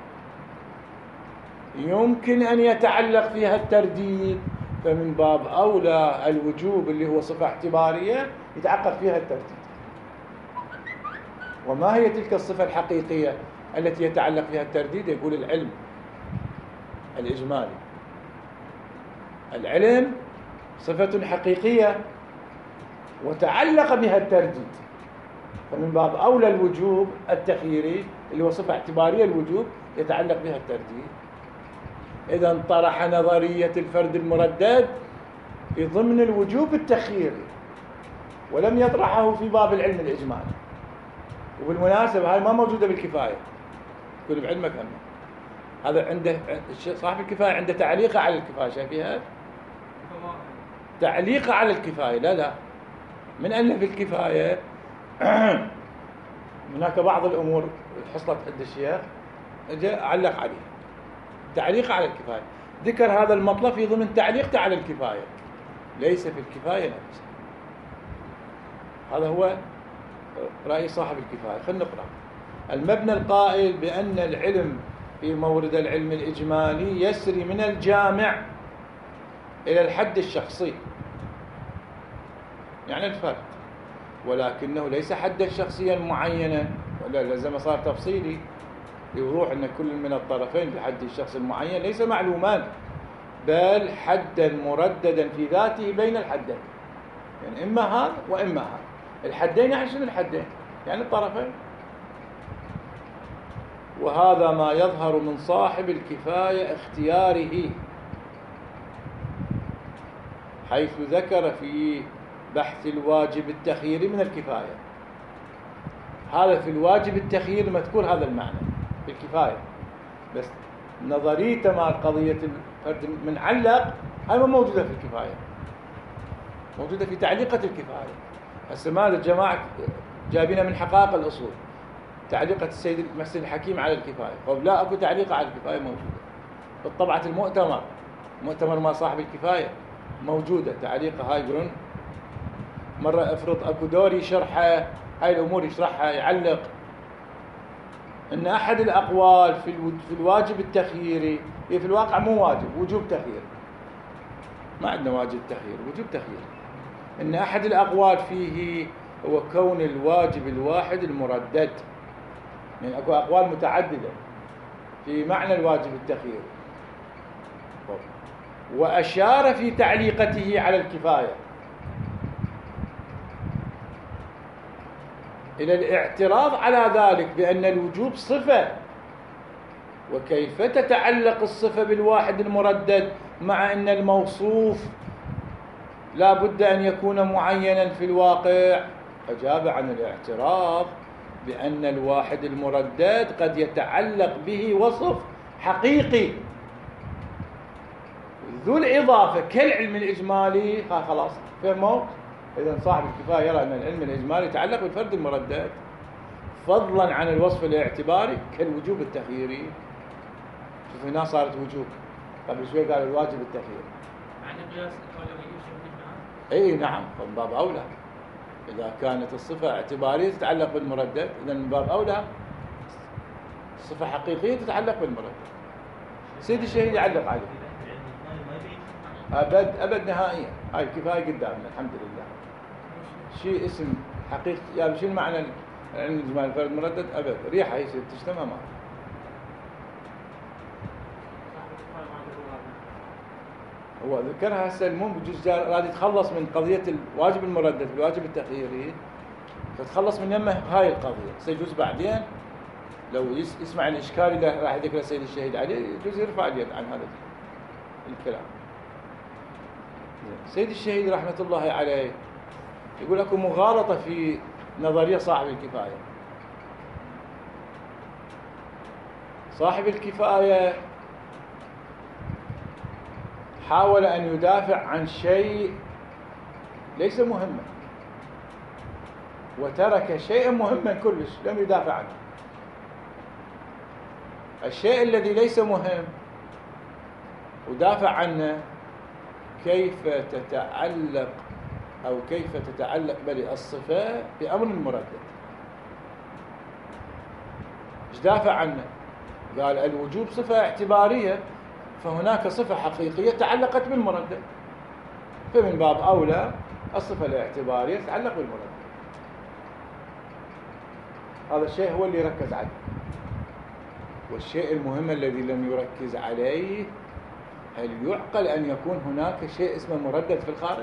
يمكن أن يتعلق فيها الترديد، فمن باب أولى الوجوب اللي هو صفة اعتبارية يتعقد فيها الترديد. وما هي تلك الصفة الحقيقية التي يتعلق فيها الترديد؟ يقول العلم الإجمالي. العلم صفة حقيقية وتعلق بها الترديد، فمن باب أولى الوجوب التخييري اللي هو صفة اعتبارية الوجوب يتعلق بها الترديد. إذا طرح نظرية الفرد المردد في ضمن الوجوب التخييري، ولم يطرحه في باب العلم الإجمالي. وبالمناسبة هاي ما موجودة بالكفاية، تكون بعلمك هم. هذا عنده صاحب الكفاية عنده تعليقة على الكفاية، شايفيها؟ تعليقة على الكفاية، لا لا من أن في الكفاية هناك بعض الأمور حصلت عند الشيخ جاء علق عليها، تعليق على الكفاية، ذكر هذا المطلب في ضمن تعليقته على الكفاية، ليس في الكفاية نفسها. هذا هو رأي صاحب الكفاية. خلينا نقرأ المبنى القائل بأن العلم في مورد العلم الإجمالي يسري من الجامع إلى الحد الشخصي، يعني الفرد، ولكنه ليس حدا شخصيا معينا، ولا لازم صار تفصيلي يوضح أن كل من الطرفين بحد الشخص المعين ليس معلوما، بل حدا مرددا في ذاته بين الحدين، يعني إما هذا وإما هذا. الحدين يعني شنو الحدين؟ يعني الطرفين. وهذا ما يظهر من صاحب الكفاية اختياره، حيث ذكر في بحث الواجب التخييري من الكفاية. هذا في الواجب التخييري مذكور هذا المعنى في الكفاية، بس نظرية مع قضية الفرد من علق هاي ما موجودة في الكفاية، موجودة في تعليقة الكفاية. هسه ما الجماعة جايبينها من حقائق الأصول، تعليقة السيد المحسن الحكيم على الكفاية. طب لا، أكو تعليقة على الكفاية موجودة بالطبعة المؤتمر، مؤتمر مع صاحب الكفاية موجودة تعليقة. هاي يقولون مرة افرض اكو دور يشرحها هاي الامور، يشرحها يعلق ان احد الاقوال في في الواجب التخييري هي في الواقع مو واجب، وجوب تخيير. ما عندنا واجب تخيير، وجوب تخيير. ان احد الاقوال فيه هو كون الواجب الواحد المردد، يعني اكو اقوال متعددة في معنى الواجب التخييري. واشار في تعليقته على الكفاية إلى الاعتراض على ذلك بأن الوجوب صفة، وكيف تتعلق الصفة بالواحد المردد مع أن الموصوف لا بد أن يكون معينا في الواقع. أجاب عن الاعتراض بأن الواحد المردد قد يتعلق به وصف حقيقي، ذو الإضافة كالعلم الإجمالي ها خلاص فهموا. إذا صاحب الكفاية يرى أن العلم الإجمالي يتعلق بالفرد المردد فضلا عن الوصف الاعتباري كالوجوب التخييري. شوف هنا صارت وجوب، قبل شوي قال الواجب التخييري. يعني قياس الأولوية اي نعم، من باب اولى اذا كانت الصفه اعتباريه تتعلق بالمردد، اذا من باب اولى صفه حقيقيه تتعلق بالمردد. سيد الشهيد يعلق عليه ابد ابد نهائيا. هاي الكفايه قدامنا الحمد لله. شيء اسم حقيقي يعني شو المعنى العلم الاجمالي الفرد المردد؟ ابد ريحه يصير تشتمها ما هو ذكرها هسه المهم بجوز راد يتخلص من قضيه الواجب المردد الواجب التخييري، فتخلص من يمه هاي القضيه. سيجوز بعدين لو يسمع الاشكال اللي راح يذكره السيد الشهيد عليه يجوز يرفع اليد عن هذا الكلام. سيد الشهيد رحمه الله عليه يقول لكم مغالطه في نظريه صاحب الكفايه. صاحب الكفايه حاول أن يدافع عن شيء ليس مهما، وترك شيئا مهما كلش لم يدافع عنه. الشيء الذي ليس مهم ودافع عنه كيف تتعلق أو كيف تتعلق بل الصفة بأمر المردد. ايش دافع عنه؟ قال الوجوب صفة اعتبارية، فهناك صفة حقيقية تعلقت بالمردد، فمن باب أولى الصفة الاعتبارية تتعلق بالمردد. هذا الشيء هو اللي ركز عليه. والشيء المهم الذي لم يركز عليه هل يعقل أن يكون هناك شيء اسمه مردد في الخارج؟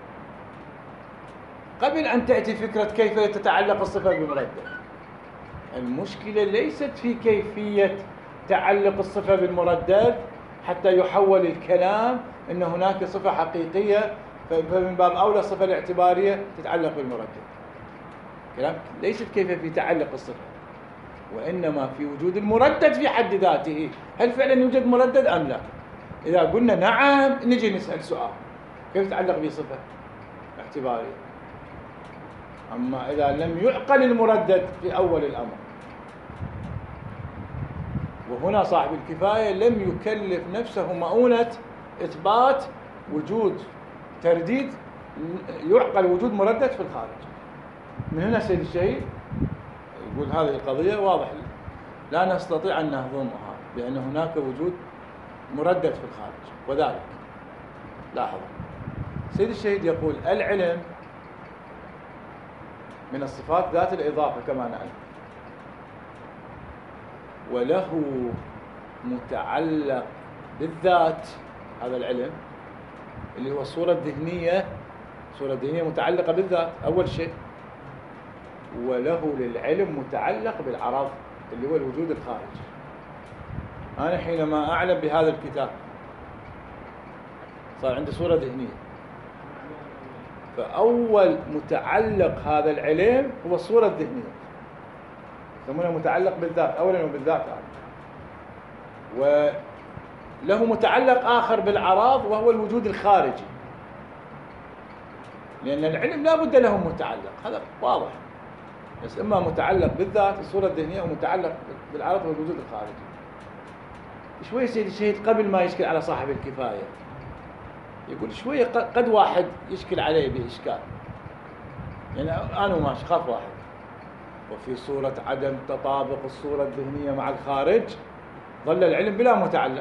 قبل أن تأتي فكرة كيف تتعلق الصفة بالمردد، المشكلة ليست في كيفية تعلق الصفة بالمردد حتى يحول الكلام أن هناك صفة حقيقية فمن باب أولى الصفة الاعتبارية تتعلق بالمردد. كلام ليست كيف في تعلق الصفة، وإنما في وجود المردد في حد ذاته. هل فعلا يوجد مردد أم لا؟ إذا قلنا نعم نجي نسأل سؤال كيف تتعلق به صفة اعتبارية. أما إذا لم يعقل المردد في أول الأمر، وهنا صاحب الكفاية لم يكلف نفسه مؤونة إثبات وجود ترديد يعقل وجود مردد في الخارج. من هنا سيد الشهيد يقول هذه القضية واضح لا نستطيع أن نهضمها لأن هناك وجود مردد في الخارج. وذلك لاحظ سيد الشهيد يقول العلم من الصفات ذات الإضافة كما نعلم، وله متعلق بالذات. هذا العلم اللي هو الصورة الذهنية، الصورة الذهنية متعلقة بالذات أول شيء، وله للعلم متعلق بالعرض اللي هو الوجود الخارجي. أنا حينما أعلم بهذا الكتاب صار عندي صورة ذهنية، فأول متعلق هذا العلم هو الصورة الذهنية، يسمونه متعلق بالذات أولا وبالذات هذا. وله متعلق آخر بالعراض وهو الوجود الخارجي، لأن العلم لا بد له متعلق، هذا واضح. بس إما متعلق بالذات الصورة الذهنية ومتعلق بالعرض والوجود الخارجي. شوي سيد الشهيد قبل ما يشكل على صاحب الكفاية يقول شوية قد واحد يشكل عليه بإشكال، يعني أنا وماشي خاف واحد وفي صورة عدم تطابق الصورة الذهنية مع الخارج ظل العلم بلا متعلق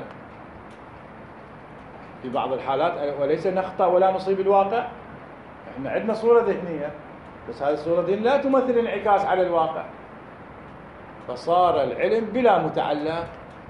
في بعض الحالات، وليس نخطأ ولا نصيب الواقع. احنا عندنا صورة ذهنية بس هذه الصورة الذهنية لا تمثل انعكاس على الواقع، فصار العلم بلا متعلق.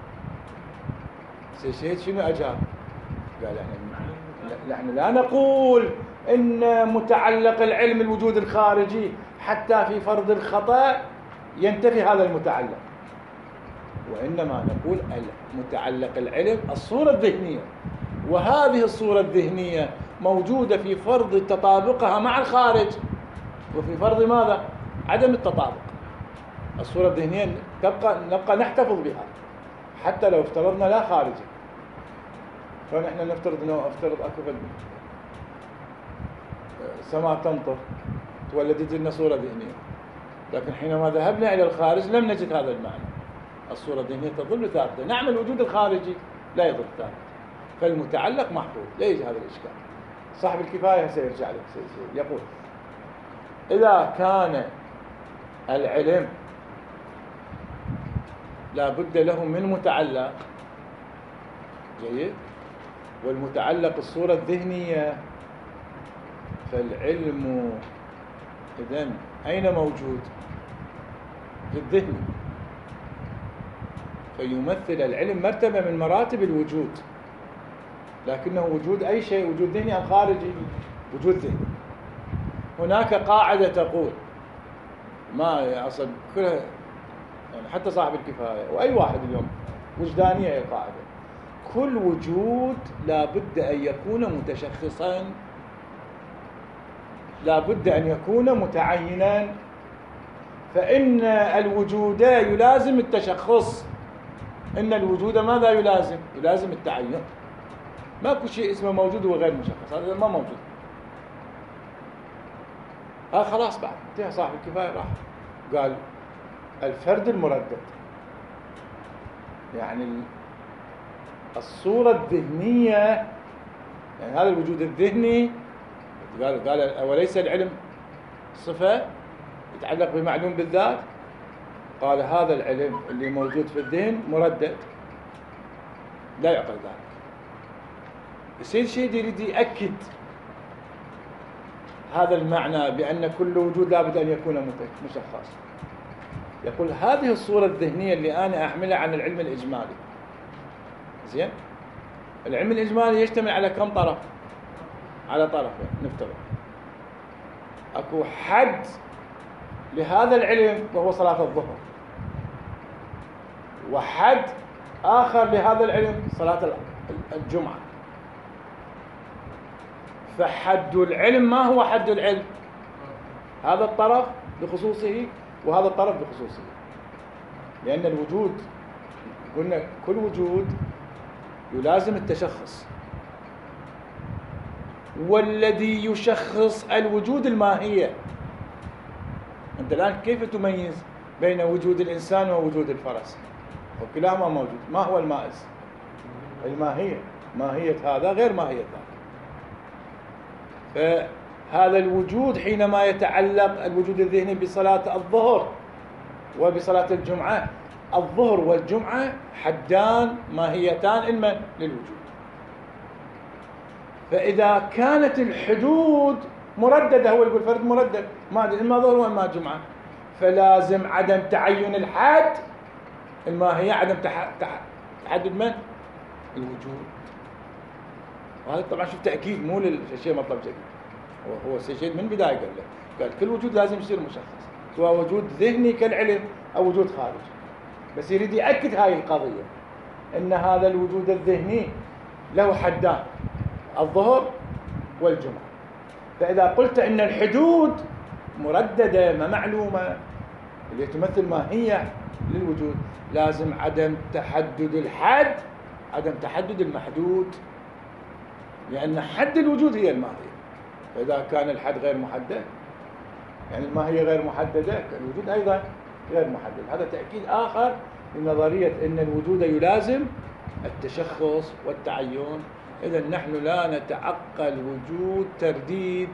سيد شنو أجاب؟ قال نحن لا نقول إن متعلق العلم الوجود الخارجي حتى في فرض الخطأ ينتفي هذا المتعلق، وإنما نقول متعلق العلم الصورة الذهنية، وهذه الصورة الذهنية موجودة في فرض تطابقها مع الخارج، وفي فرض ماذا؟ عدم التطابق. الصورة الذهنية تبقى نبقى نحتفظ بها حتى لو افترضنا لا خارجي. فنحن نفترض انه افترض اكو سماء تمطر تولدت لنا صورة ذهنية، لكن حينما ذهبنا إلى الخارج لم نجد هذا المعنى. الصورة الذهنية تظل ثابتة، نعم الوجود الخارجي لا يظل ثابت، فالمتعلق محفوظ. لا يجي هذا الإشكال. صاحب الكفاية سيرجع لك سيرجع. يقول إذا كان العلم لا بد له من متعلق، جيد، والمتعلق الصورة الذهنية، فالعلم إذن أين موجود؟ في الذهن. فيمثل العلم مرتبة من مراتب الوجود، لكنه وجود أي شيء، وجود ذهني أم خارجي؟ وجود ذهني. هناك قاعدة تقول، ما أصل كلها يعني حتى صاحب الكفاية وأي واحد اليوم وجدانية هي القاعدة، كل وجود لا بد أن يكون متشخصا، لا بد أن يكون متعينا، فإن الوجود يلازم التشخص. إن الوجود ماذا يلازم؟ يلازم التعين. ماكو شيء اسمه موجود وغير مشخص، هذا ما موجود. آه خلاص بعد انتهى صاحب الكفاية راح قال الفرد المردد، يعني الصورة الذهنية، يعني هذا الوجود الذهني. قال قال وليس العلم صفة يتعلق بمعلوم بالذات؟ قال هذا العلم اللي موجود في الذهن مردد، لا يعقل ذلك. يصير شيء يريد يأكد هذا المعنى بأن كل وجود لابد أن يكون مشخص. يقول هذه الصورة الذهنية اللي أنا أحملها عن العلم الإجمالي، زين، العلم الإجمالي يشتمل على كم طرف؟ على طرفين نفترض. أكو حد لهذا العلم وهو صلاة الظهر، وحد آخر لهذا العلم صلاة الجمعة. فحد العلم ما هو حد العلم؟ هذا الطرف بخصوصه وهذا الطرف بخصوصه، لأن الوجود قلنا كل وجود يلازم التشخص، والذي يشخص الوجود الماهية. أنت الآن كيف تميز بين وجود الإنسان ووجود الفرس؟ وكلاهما موجود. ما هو المائز؟ الماهية. ماهية هذا غير ماهية ذاك. فهذا الوجود حينما يتعلق الوجود الذهني بصلاة الظهر وبصلاة الجمعة، الظهر والجمعة حدان ماهيتان إلما للوجود. فإذا كانت الحدود مرددة، هو يقول فرد مردد، ما إما ظهر وإما جمعة، فلازم عدم تعين الحد الماهية، عدم تحدد من؟ الوجود. وهذا طبعا شوف تأكيد مو للشيء مطلب جديد، هو هو شيء من بداية قال له، قال كل وجود لازم يصير مشخص، سواء وجود ذهني كالعلم أو وجود خارجي. بس يريد يأكد هاي القضية، إن هذا الوجود الذهني له حدان، الظهر والجمعة. فإذا قلت إن الحدود مرددة ما معلومة اللي تمثل ماهية للوجود، لازم عدم تحدد الحد، عدم تحدد المحدود، لأن حد الوجود هي الماهية. فإذا كان الحد غير محدد، يعني الماهية غير محددة، الوجود أيضا غير محدد. هذا تأكيد آخر لنظرية أن الوجود يلازم التشخص والتعين. إذن نحن لا نتعقل وجود ترديد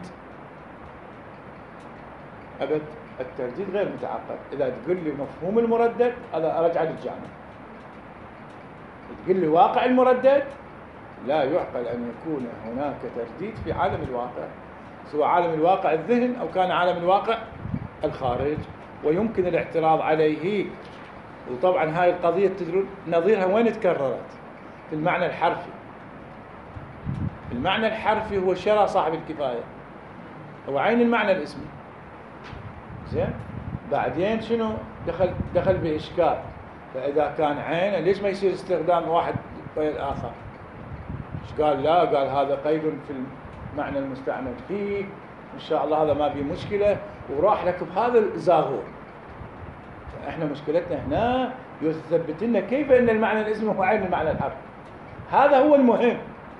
أبد. الترديد غير متعقل. إذا تقول لي مفهوم المردد، هذا أرجع للجامع. تقول لي واقع المردد، لا يعقل أن يكون هناك ترديد في عالم الواقع، سواء عالم الواقع الذهن أو كان عالم الواقع الخارج، ويمكن الاعتراض عليه. وطبعا هاي القضية تدرون نظيرها وين تكررت؟ في المعنى الحرفي. المعنى الحرفي هو شرى صاحب الكفاية، هو عين المعنى الاسمي، زين. بعدين شنو دخل دخل بإشكال، فإذا كان عينه ليش ما يصير استخدام واحد غير الآخر؟ إيش قال؟ لا، قال هذا قيد في المعنى المستعمل فيه، إن شاء الله هذا ما فيه مشكلة، وراح لك بهذا الزاغور. إحنا مشكلتنا هنا يثبت لنا كيف أن المعنى الاسمي هو عين المعنى الحرفي. هذا هو المهم.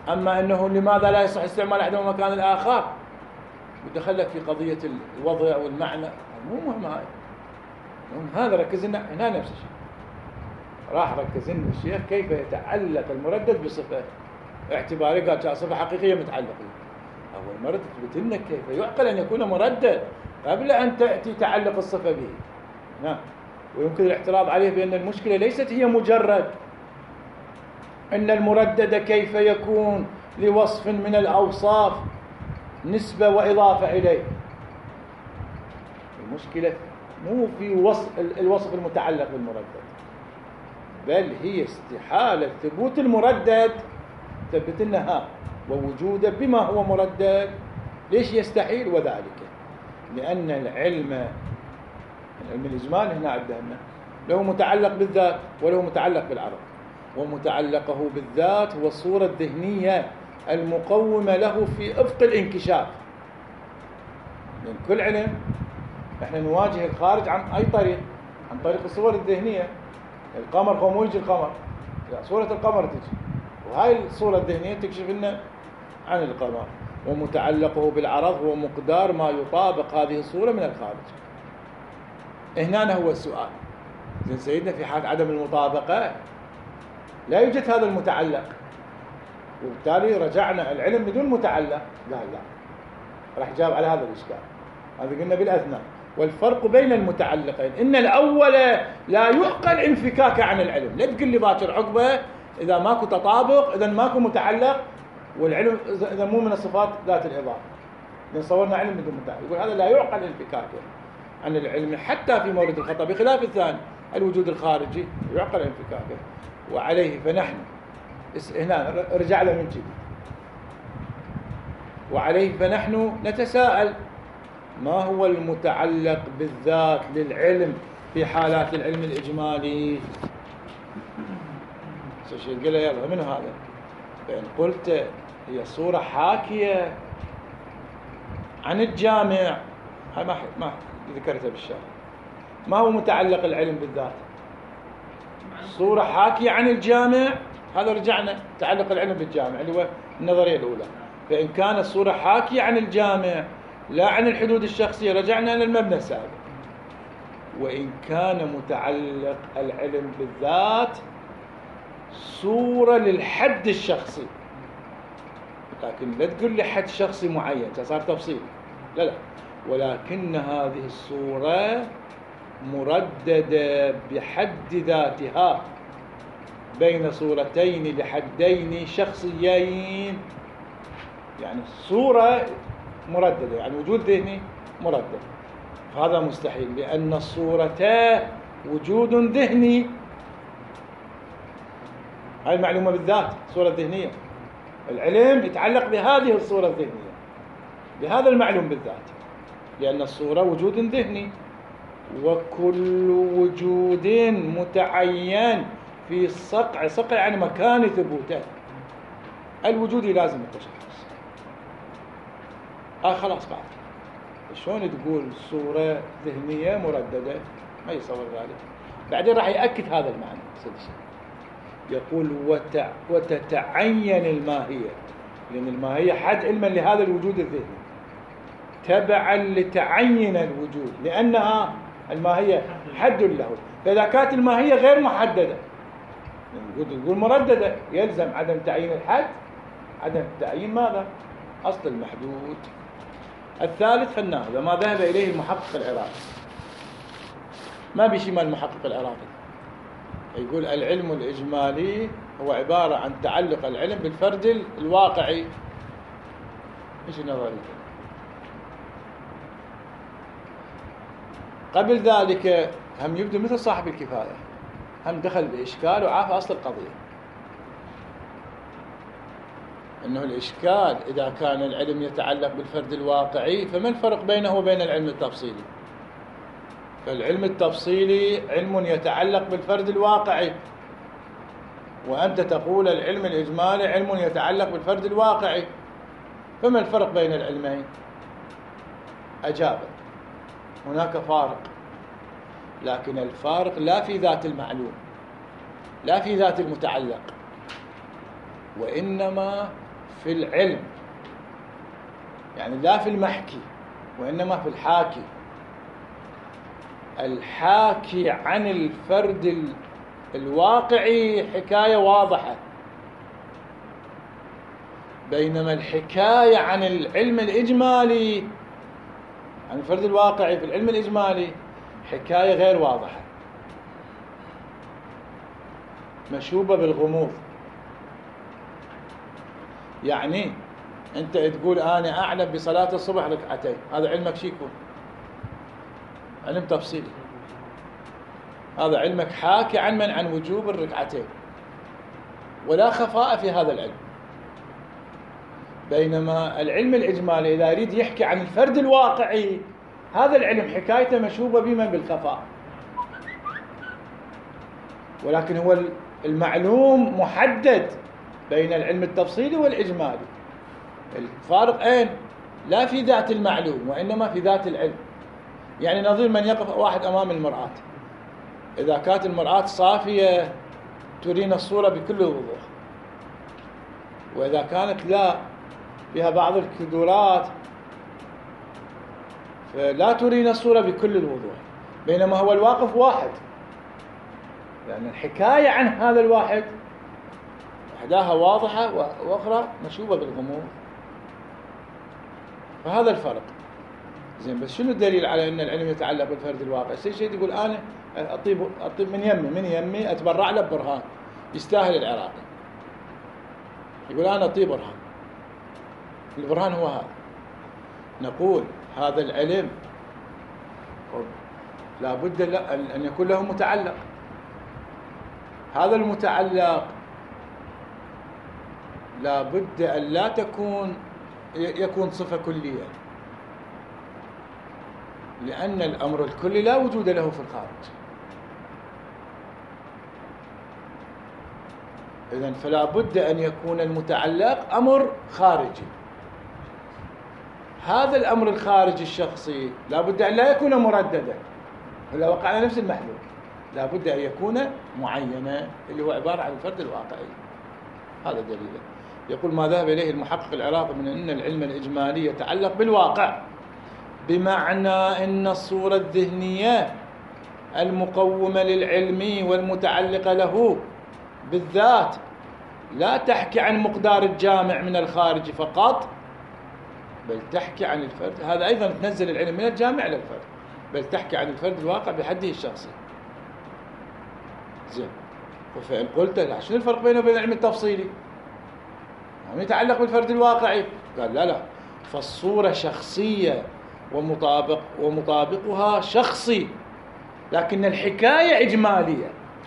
أما أنه لماذا لا يصح استعمال أحدهما مكان الآخر ودخلك في قضية الوضع والمعنى، مو مهم هاي. هذا ركز لنا هنا نفس الشيء، راح ركز لنا الشيخ كيف يتعلق المردد بصفة اعتباري، قال جاء صفة حقيقية متعلقة. أول مرة تثبت لنا كيف يعقل أن يكون مردد قبل أن تأتي تعلق الصفة به. نعم. ويمكن الاعتراض عليه بأن المشكلة ليست هي مجرد أن المردد كيف يكون لوصف من الأوصاف نسبة وإضافة إليه. المشكلة مو في وصف الوصف المتعلق بالمردد، بل هي استحالة ثبوت المردد ثبت لنا ووجوده بما هو مردد. ليش يستحيل؟ وذلك لأن العلم العلم الإجمالي هنا عندنا له متعلق بالذات وله متعلق بالعرض، ومتعلقه بالذات هو الصورة الذهنية المقومة له في أفق الانكشاف. من كل علم احنا نواجه الخارج عن أي طريق؟ عن طريق الصور الذهنية. القمر هو مو يجي القمر، صورة القمر تجي، وهاي الصورة الذهنية تكشف لنا عن القمر. ومتعلقه بالعرض هو مقدار ما يطابق هذه الصورة من الخارج. هنا هو السؤال، زين سيدنا في حال عدم المطابقة لا يوجد هذا المتعلق، وبالتالي رجعنا العلم بدون متعلق. لا لا راح جاوب على هذا الإشكال. هذا قلنا بالأثناء. والفرق بين المتعلقين إن الأول لا يعقل انفكاك عن العلم. لا تقول لي باكر عقبة إذا ماكو تطابق إذا ماكو متعلق، والعلم إذا مو من الصفات ذات الإضافة، لأن صورنا علم بدون متعلق. يقول هذا لا يعقل انفكاكه عن العلم حتى في مورد الخطأ، بخلاف الثاني الوجود الخارجي يعقل انفكاكه. وعليه فنحن هنا رجع له من جديد. وعليه فنحن نتساءل ما هو المتعلق بالذات للعلم في حالات العلم الإجمالي؟ شيء قال يلا منو هذا؟ فإن قلت هي صورة حاكية عن الجامع، هاي ما ما ذكرتها بالشرح. ما هو متعلق العلم بالذات؟ صورة حاكية عن الجامع، هذا رجعنا تعلق العلم بالجامع اللي هو النظرية الأولى. فإن كانت الصورة حاكية عن الجامع لا عن الحدود الشخصية رجعنا إلى المبنى السابق. وإن كان متعلق العلم بالذات صورة للحد الشخصي، لكن لا تقول لي حد شخصي معين صار تفصيل، لا لا، ولكن هذه الصورة مرددة بحد ذاتها بين صورتين لحدين شخصيين. يعني صورة مرددة، يعني وجود ذهني مردد. هذا مستحيل لأن الصورة وجود ذهني، هاي المعلومة بالذات صورة ذهنية. العلم يتعلق بهذه الصورة الذهنية، بهذا المعلوم بالذات، لأن الصورة وجود ذهني. وكل وجود متعين في صقع، صقع يعني مكان ثبوته، الوجود لازم التشخص. آه خلاص بعد شلون تقول صورة ذهنية مرددة؟ ما يصور ذلك. بعدين راح يأكد هذا المعنى. يقول وتع وتتعين الماهية، لأن الماهية حد علما لهذا الوجود الذهني تبعا لتعين الوجود، لأنها الماهية حد له. فإذا كانت الماهية غير محددة يقول مرددة، يلزم عدم تعيين الحد، عدم تعيين ماذا؟ أصل المحدود. الثالث خلناه ما ذهب إليه المحقق العراقي، ما بشمال المحقق العراقي. يقول العلم الإجمالي هو عبارة عن تعلق العلم بالفرد الواقعي. ايش النظرية؟ قبل ذلك هم يبدو مثل صاحب الكفاية، هم دخل بإشكال وعاف أصل القضية، أنه الإشكال إذا كان العلم يتعلق بالفرد الواقعي فما الفرق بينه وبين العلم التفصيلي؟ فالعلم التفصيلي علم يتعلق بالفرد الواقعي، وأنت تقول العلم الإجمالي علم يتعلق بالفرد الواقعي، فما الفرق بين العلمين؟ أجاب هناك فارق، لكن الفارق لا في ذات المعلوم، لا في ذات المتعلق، وإنما في العلم، يعني لا في المحكي وإنما في الحاكي. الحاكي عن الفرد الواقعي حكاية واضحة، بينما الحكاية عن العلم الإجمالي، عن الفرد الواقعي في العلم الإجمالي، حكاية غير واضحة، مشوبة بالغموض. يعني أنت تقول أنا أعلم بصلاة الصبح ركعتين، هذا علمك شو يكون؟ علم تفصيلي. هذا علمك حاكي عن من؟ عن وجوب الركعتين، ولا خفاء في هذا العلم. بينما العلم الإجمالي إذا يريد يحكي عن الفرد الواقعي، هذا العلم حكايته مشوبة بمن؟ بالخفاء. ولكن هو المعلوم محدد بين العلم التفصيلي والإجمالي. الفارق أين؟ لا في ذات المعلوم وإنما في ذات العلم. يعني نظير من يقف واحد أمام المرآة، إذا كانت المرآة صافية ترينا الصورة بكل وضوح، وإذا كانت لا بها بعض الكدورات فلا ترينا الصورة بكل الوضوح. بينما هو الواقف واحد، لأن الحكاية عن هذا الواحد إحداها واضحة وأخرى مشوبة بالغموض. فهذا الفرق. زين، بس شنو الدليل على أن العلم يتعلق بالفرد الواقع؟ شيء شيء يقول أنا أطيب أطيب من يمي من يمي أتبرع له برهان يستاهل العراقي، يقول أنا أطيب برهان، البرهان هو هذا. نقول هذا العلم لا بد أن يكون له متعلق. هذا المتعلق لا بد أن لا تكون يكون صفة كلية، لأن الأمر الكلي لا وجود له في الخارج. إذن فلا بد أن يكون المتعلق أمر خارجي. هذا الأمر الخارجي الشخصي لا بد أن لا يكون مرددا، ولا وقع على نفس المحذور، لا بد أن يكون معينا، اللي هو عبارة عن الفرد الواقعي. هذا دليله. يقول ما ذهب إليه المحقق العراقي من أن العلم الإجمالي يتعلق بالواقع، بمعنى أن الصورة الذهنية المقومة للعلم والمتعلقة له بالذات لا تحكي عن مقدار الجامع من الخارج فقط، بل تحكي عن الفرد. هذا أيضا تنزل العلم من الجامع للفرد، بل تحكي عن الفرد الواقع بحده الشخصي. زين، فإن قلت شنو الفرق بينه وبين العلم التفصيلي؟ هم يتعلق بالفرد الواقعي. قال لا لا، فالصورة شخصية ومطابق ومطابقها شخصي، لكن الحكاية إجمالية.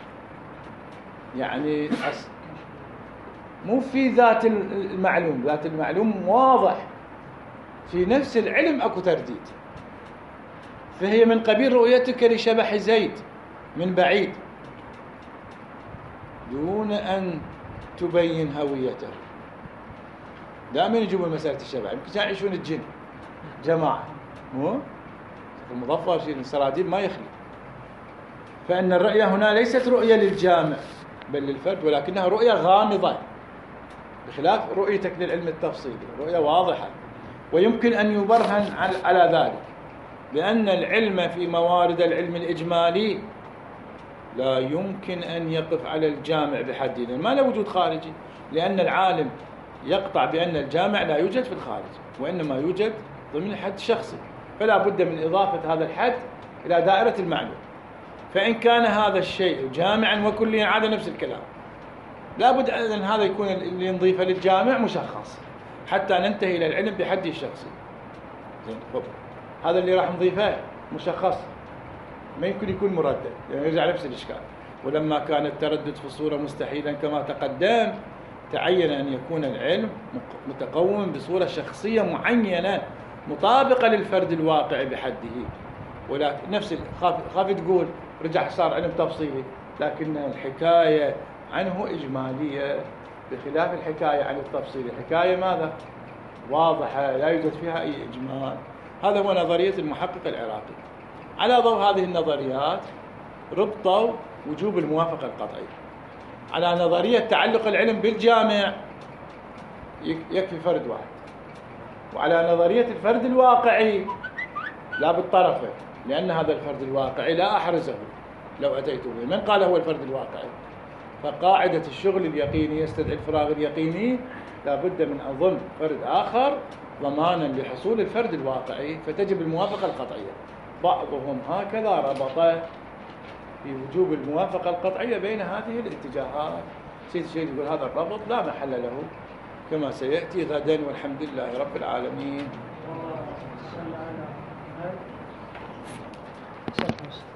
يعني مو في ذات المعلوم، ذات المعلوم واضح، في نفس العلم أكو ترديد. فهي من قبيل رؤيتك لشبح زيد من بعيد دون أن تبين هويته. دائما يجيبون مسألة الشبح، يمكن يعيشون الجن جماعة، مو المظفر شيء السراديب ما يخلي. فإن الرؤية هنا ليست رؤية للجامع بل للفرد، ولكنها رؤية غامضة بخلاف رؤيتك للعلم التفصيلي، رؤية واضحة. ويمكن أن يبرهن على ذلك بأن العلم في موارد العلم الإجمالي لا يمكن أن يقف على الجامع بحد ذاته، ما له وجود خارجي، لأن العالم يقطع بأن الجامع لا يوجد في الخارج وإنما يوجد ضمن حد شخصي، فلا بد من إضافة هذا الحد إلى دائرة المعلوم. فإن كان هذا الشيء جامعا وكليا عاد نفس الكلام، لا بد أن هذا يكون اللي نضيفه للجامع مشخص حتى ننتهي إلى العلم بحده الشخصي. هذا اللي راح نضيفه مشخص، ما يمكن يكون مردد، يعني يرجع نفس الإشكال. ولما كان التردد في الصورة مستحيلا كما تقدم، تعين أن يكون العلم متقوم بصورة شخصية معينة مطابقة للفرد الواقع بحده. ولكن نفس خاف, خاف تقول رجع صار علم تفصيلي، لكن الحكاية عنه إجمالية بخلاف الحكاية عن التفصيل. الحكاية ماذا؟ واضحة، لا يوجد فيها أي إجمال. هذا هو نظرية المحقق العراقي. على ضوء هذه النظريات ربطوا وجوب الموافقة القطعية على نظرية تعلق العلم بالجامع، يكفي فرد واحد. وعلى نظرية الفرد الواقعي لا بالطرفة، لأن هذا الفرد الواقعي لا أحرزه لو أتيت به. من قال هو الفرد الواقعي؟ فقاعدة الشغل اليقيني يستدعي الفراغ اليقيني، لا بد من أظن فرد آخر ضمانا لحصول الفرد الواقعي، فتجب الموافقة القطعية. بعضهم هكذا ربط في وجوب الموافقة القطعية بين هذه الاتجاهات. سيد الشيخ يقول هذا الربط لا محل له كما سيأتي غدا، والحمد لله رب العالمين.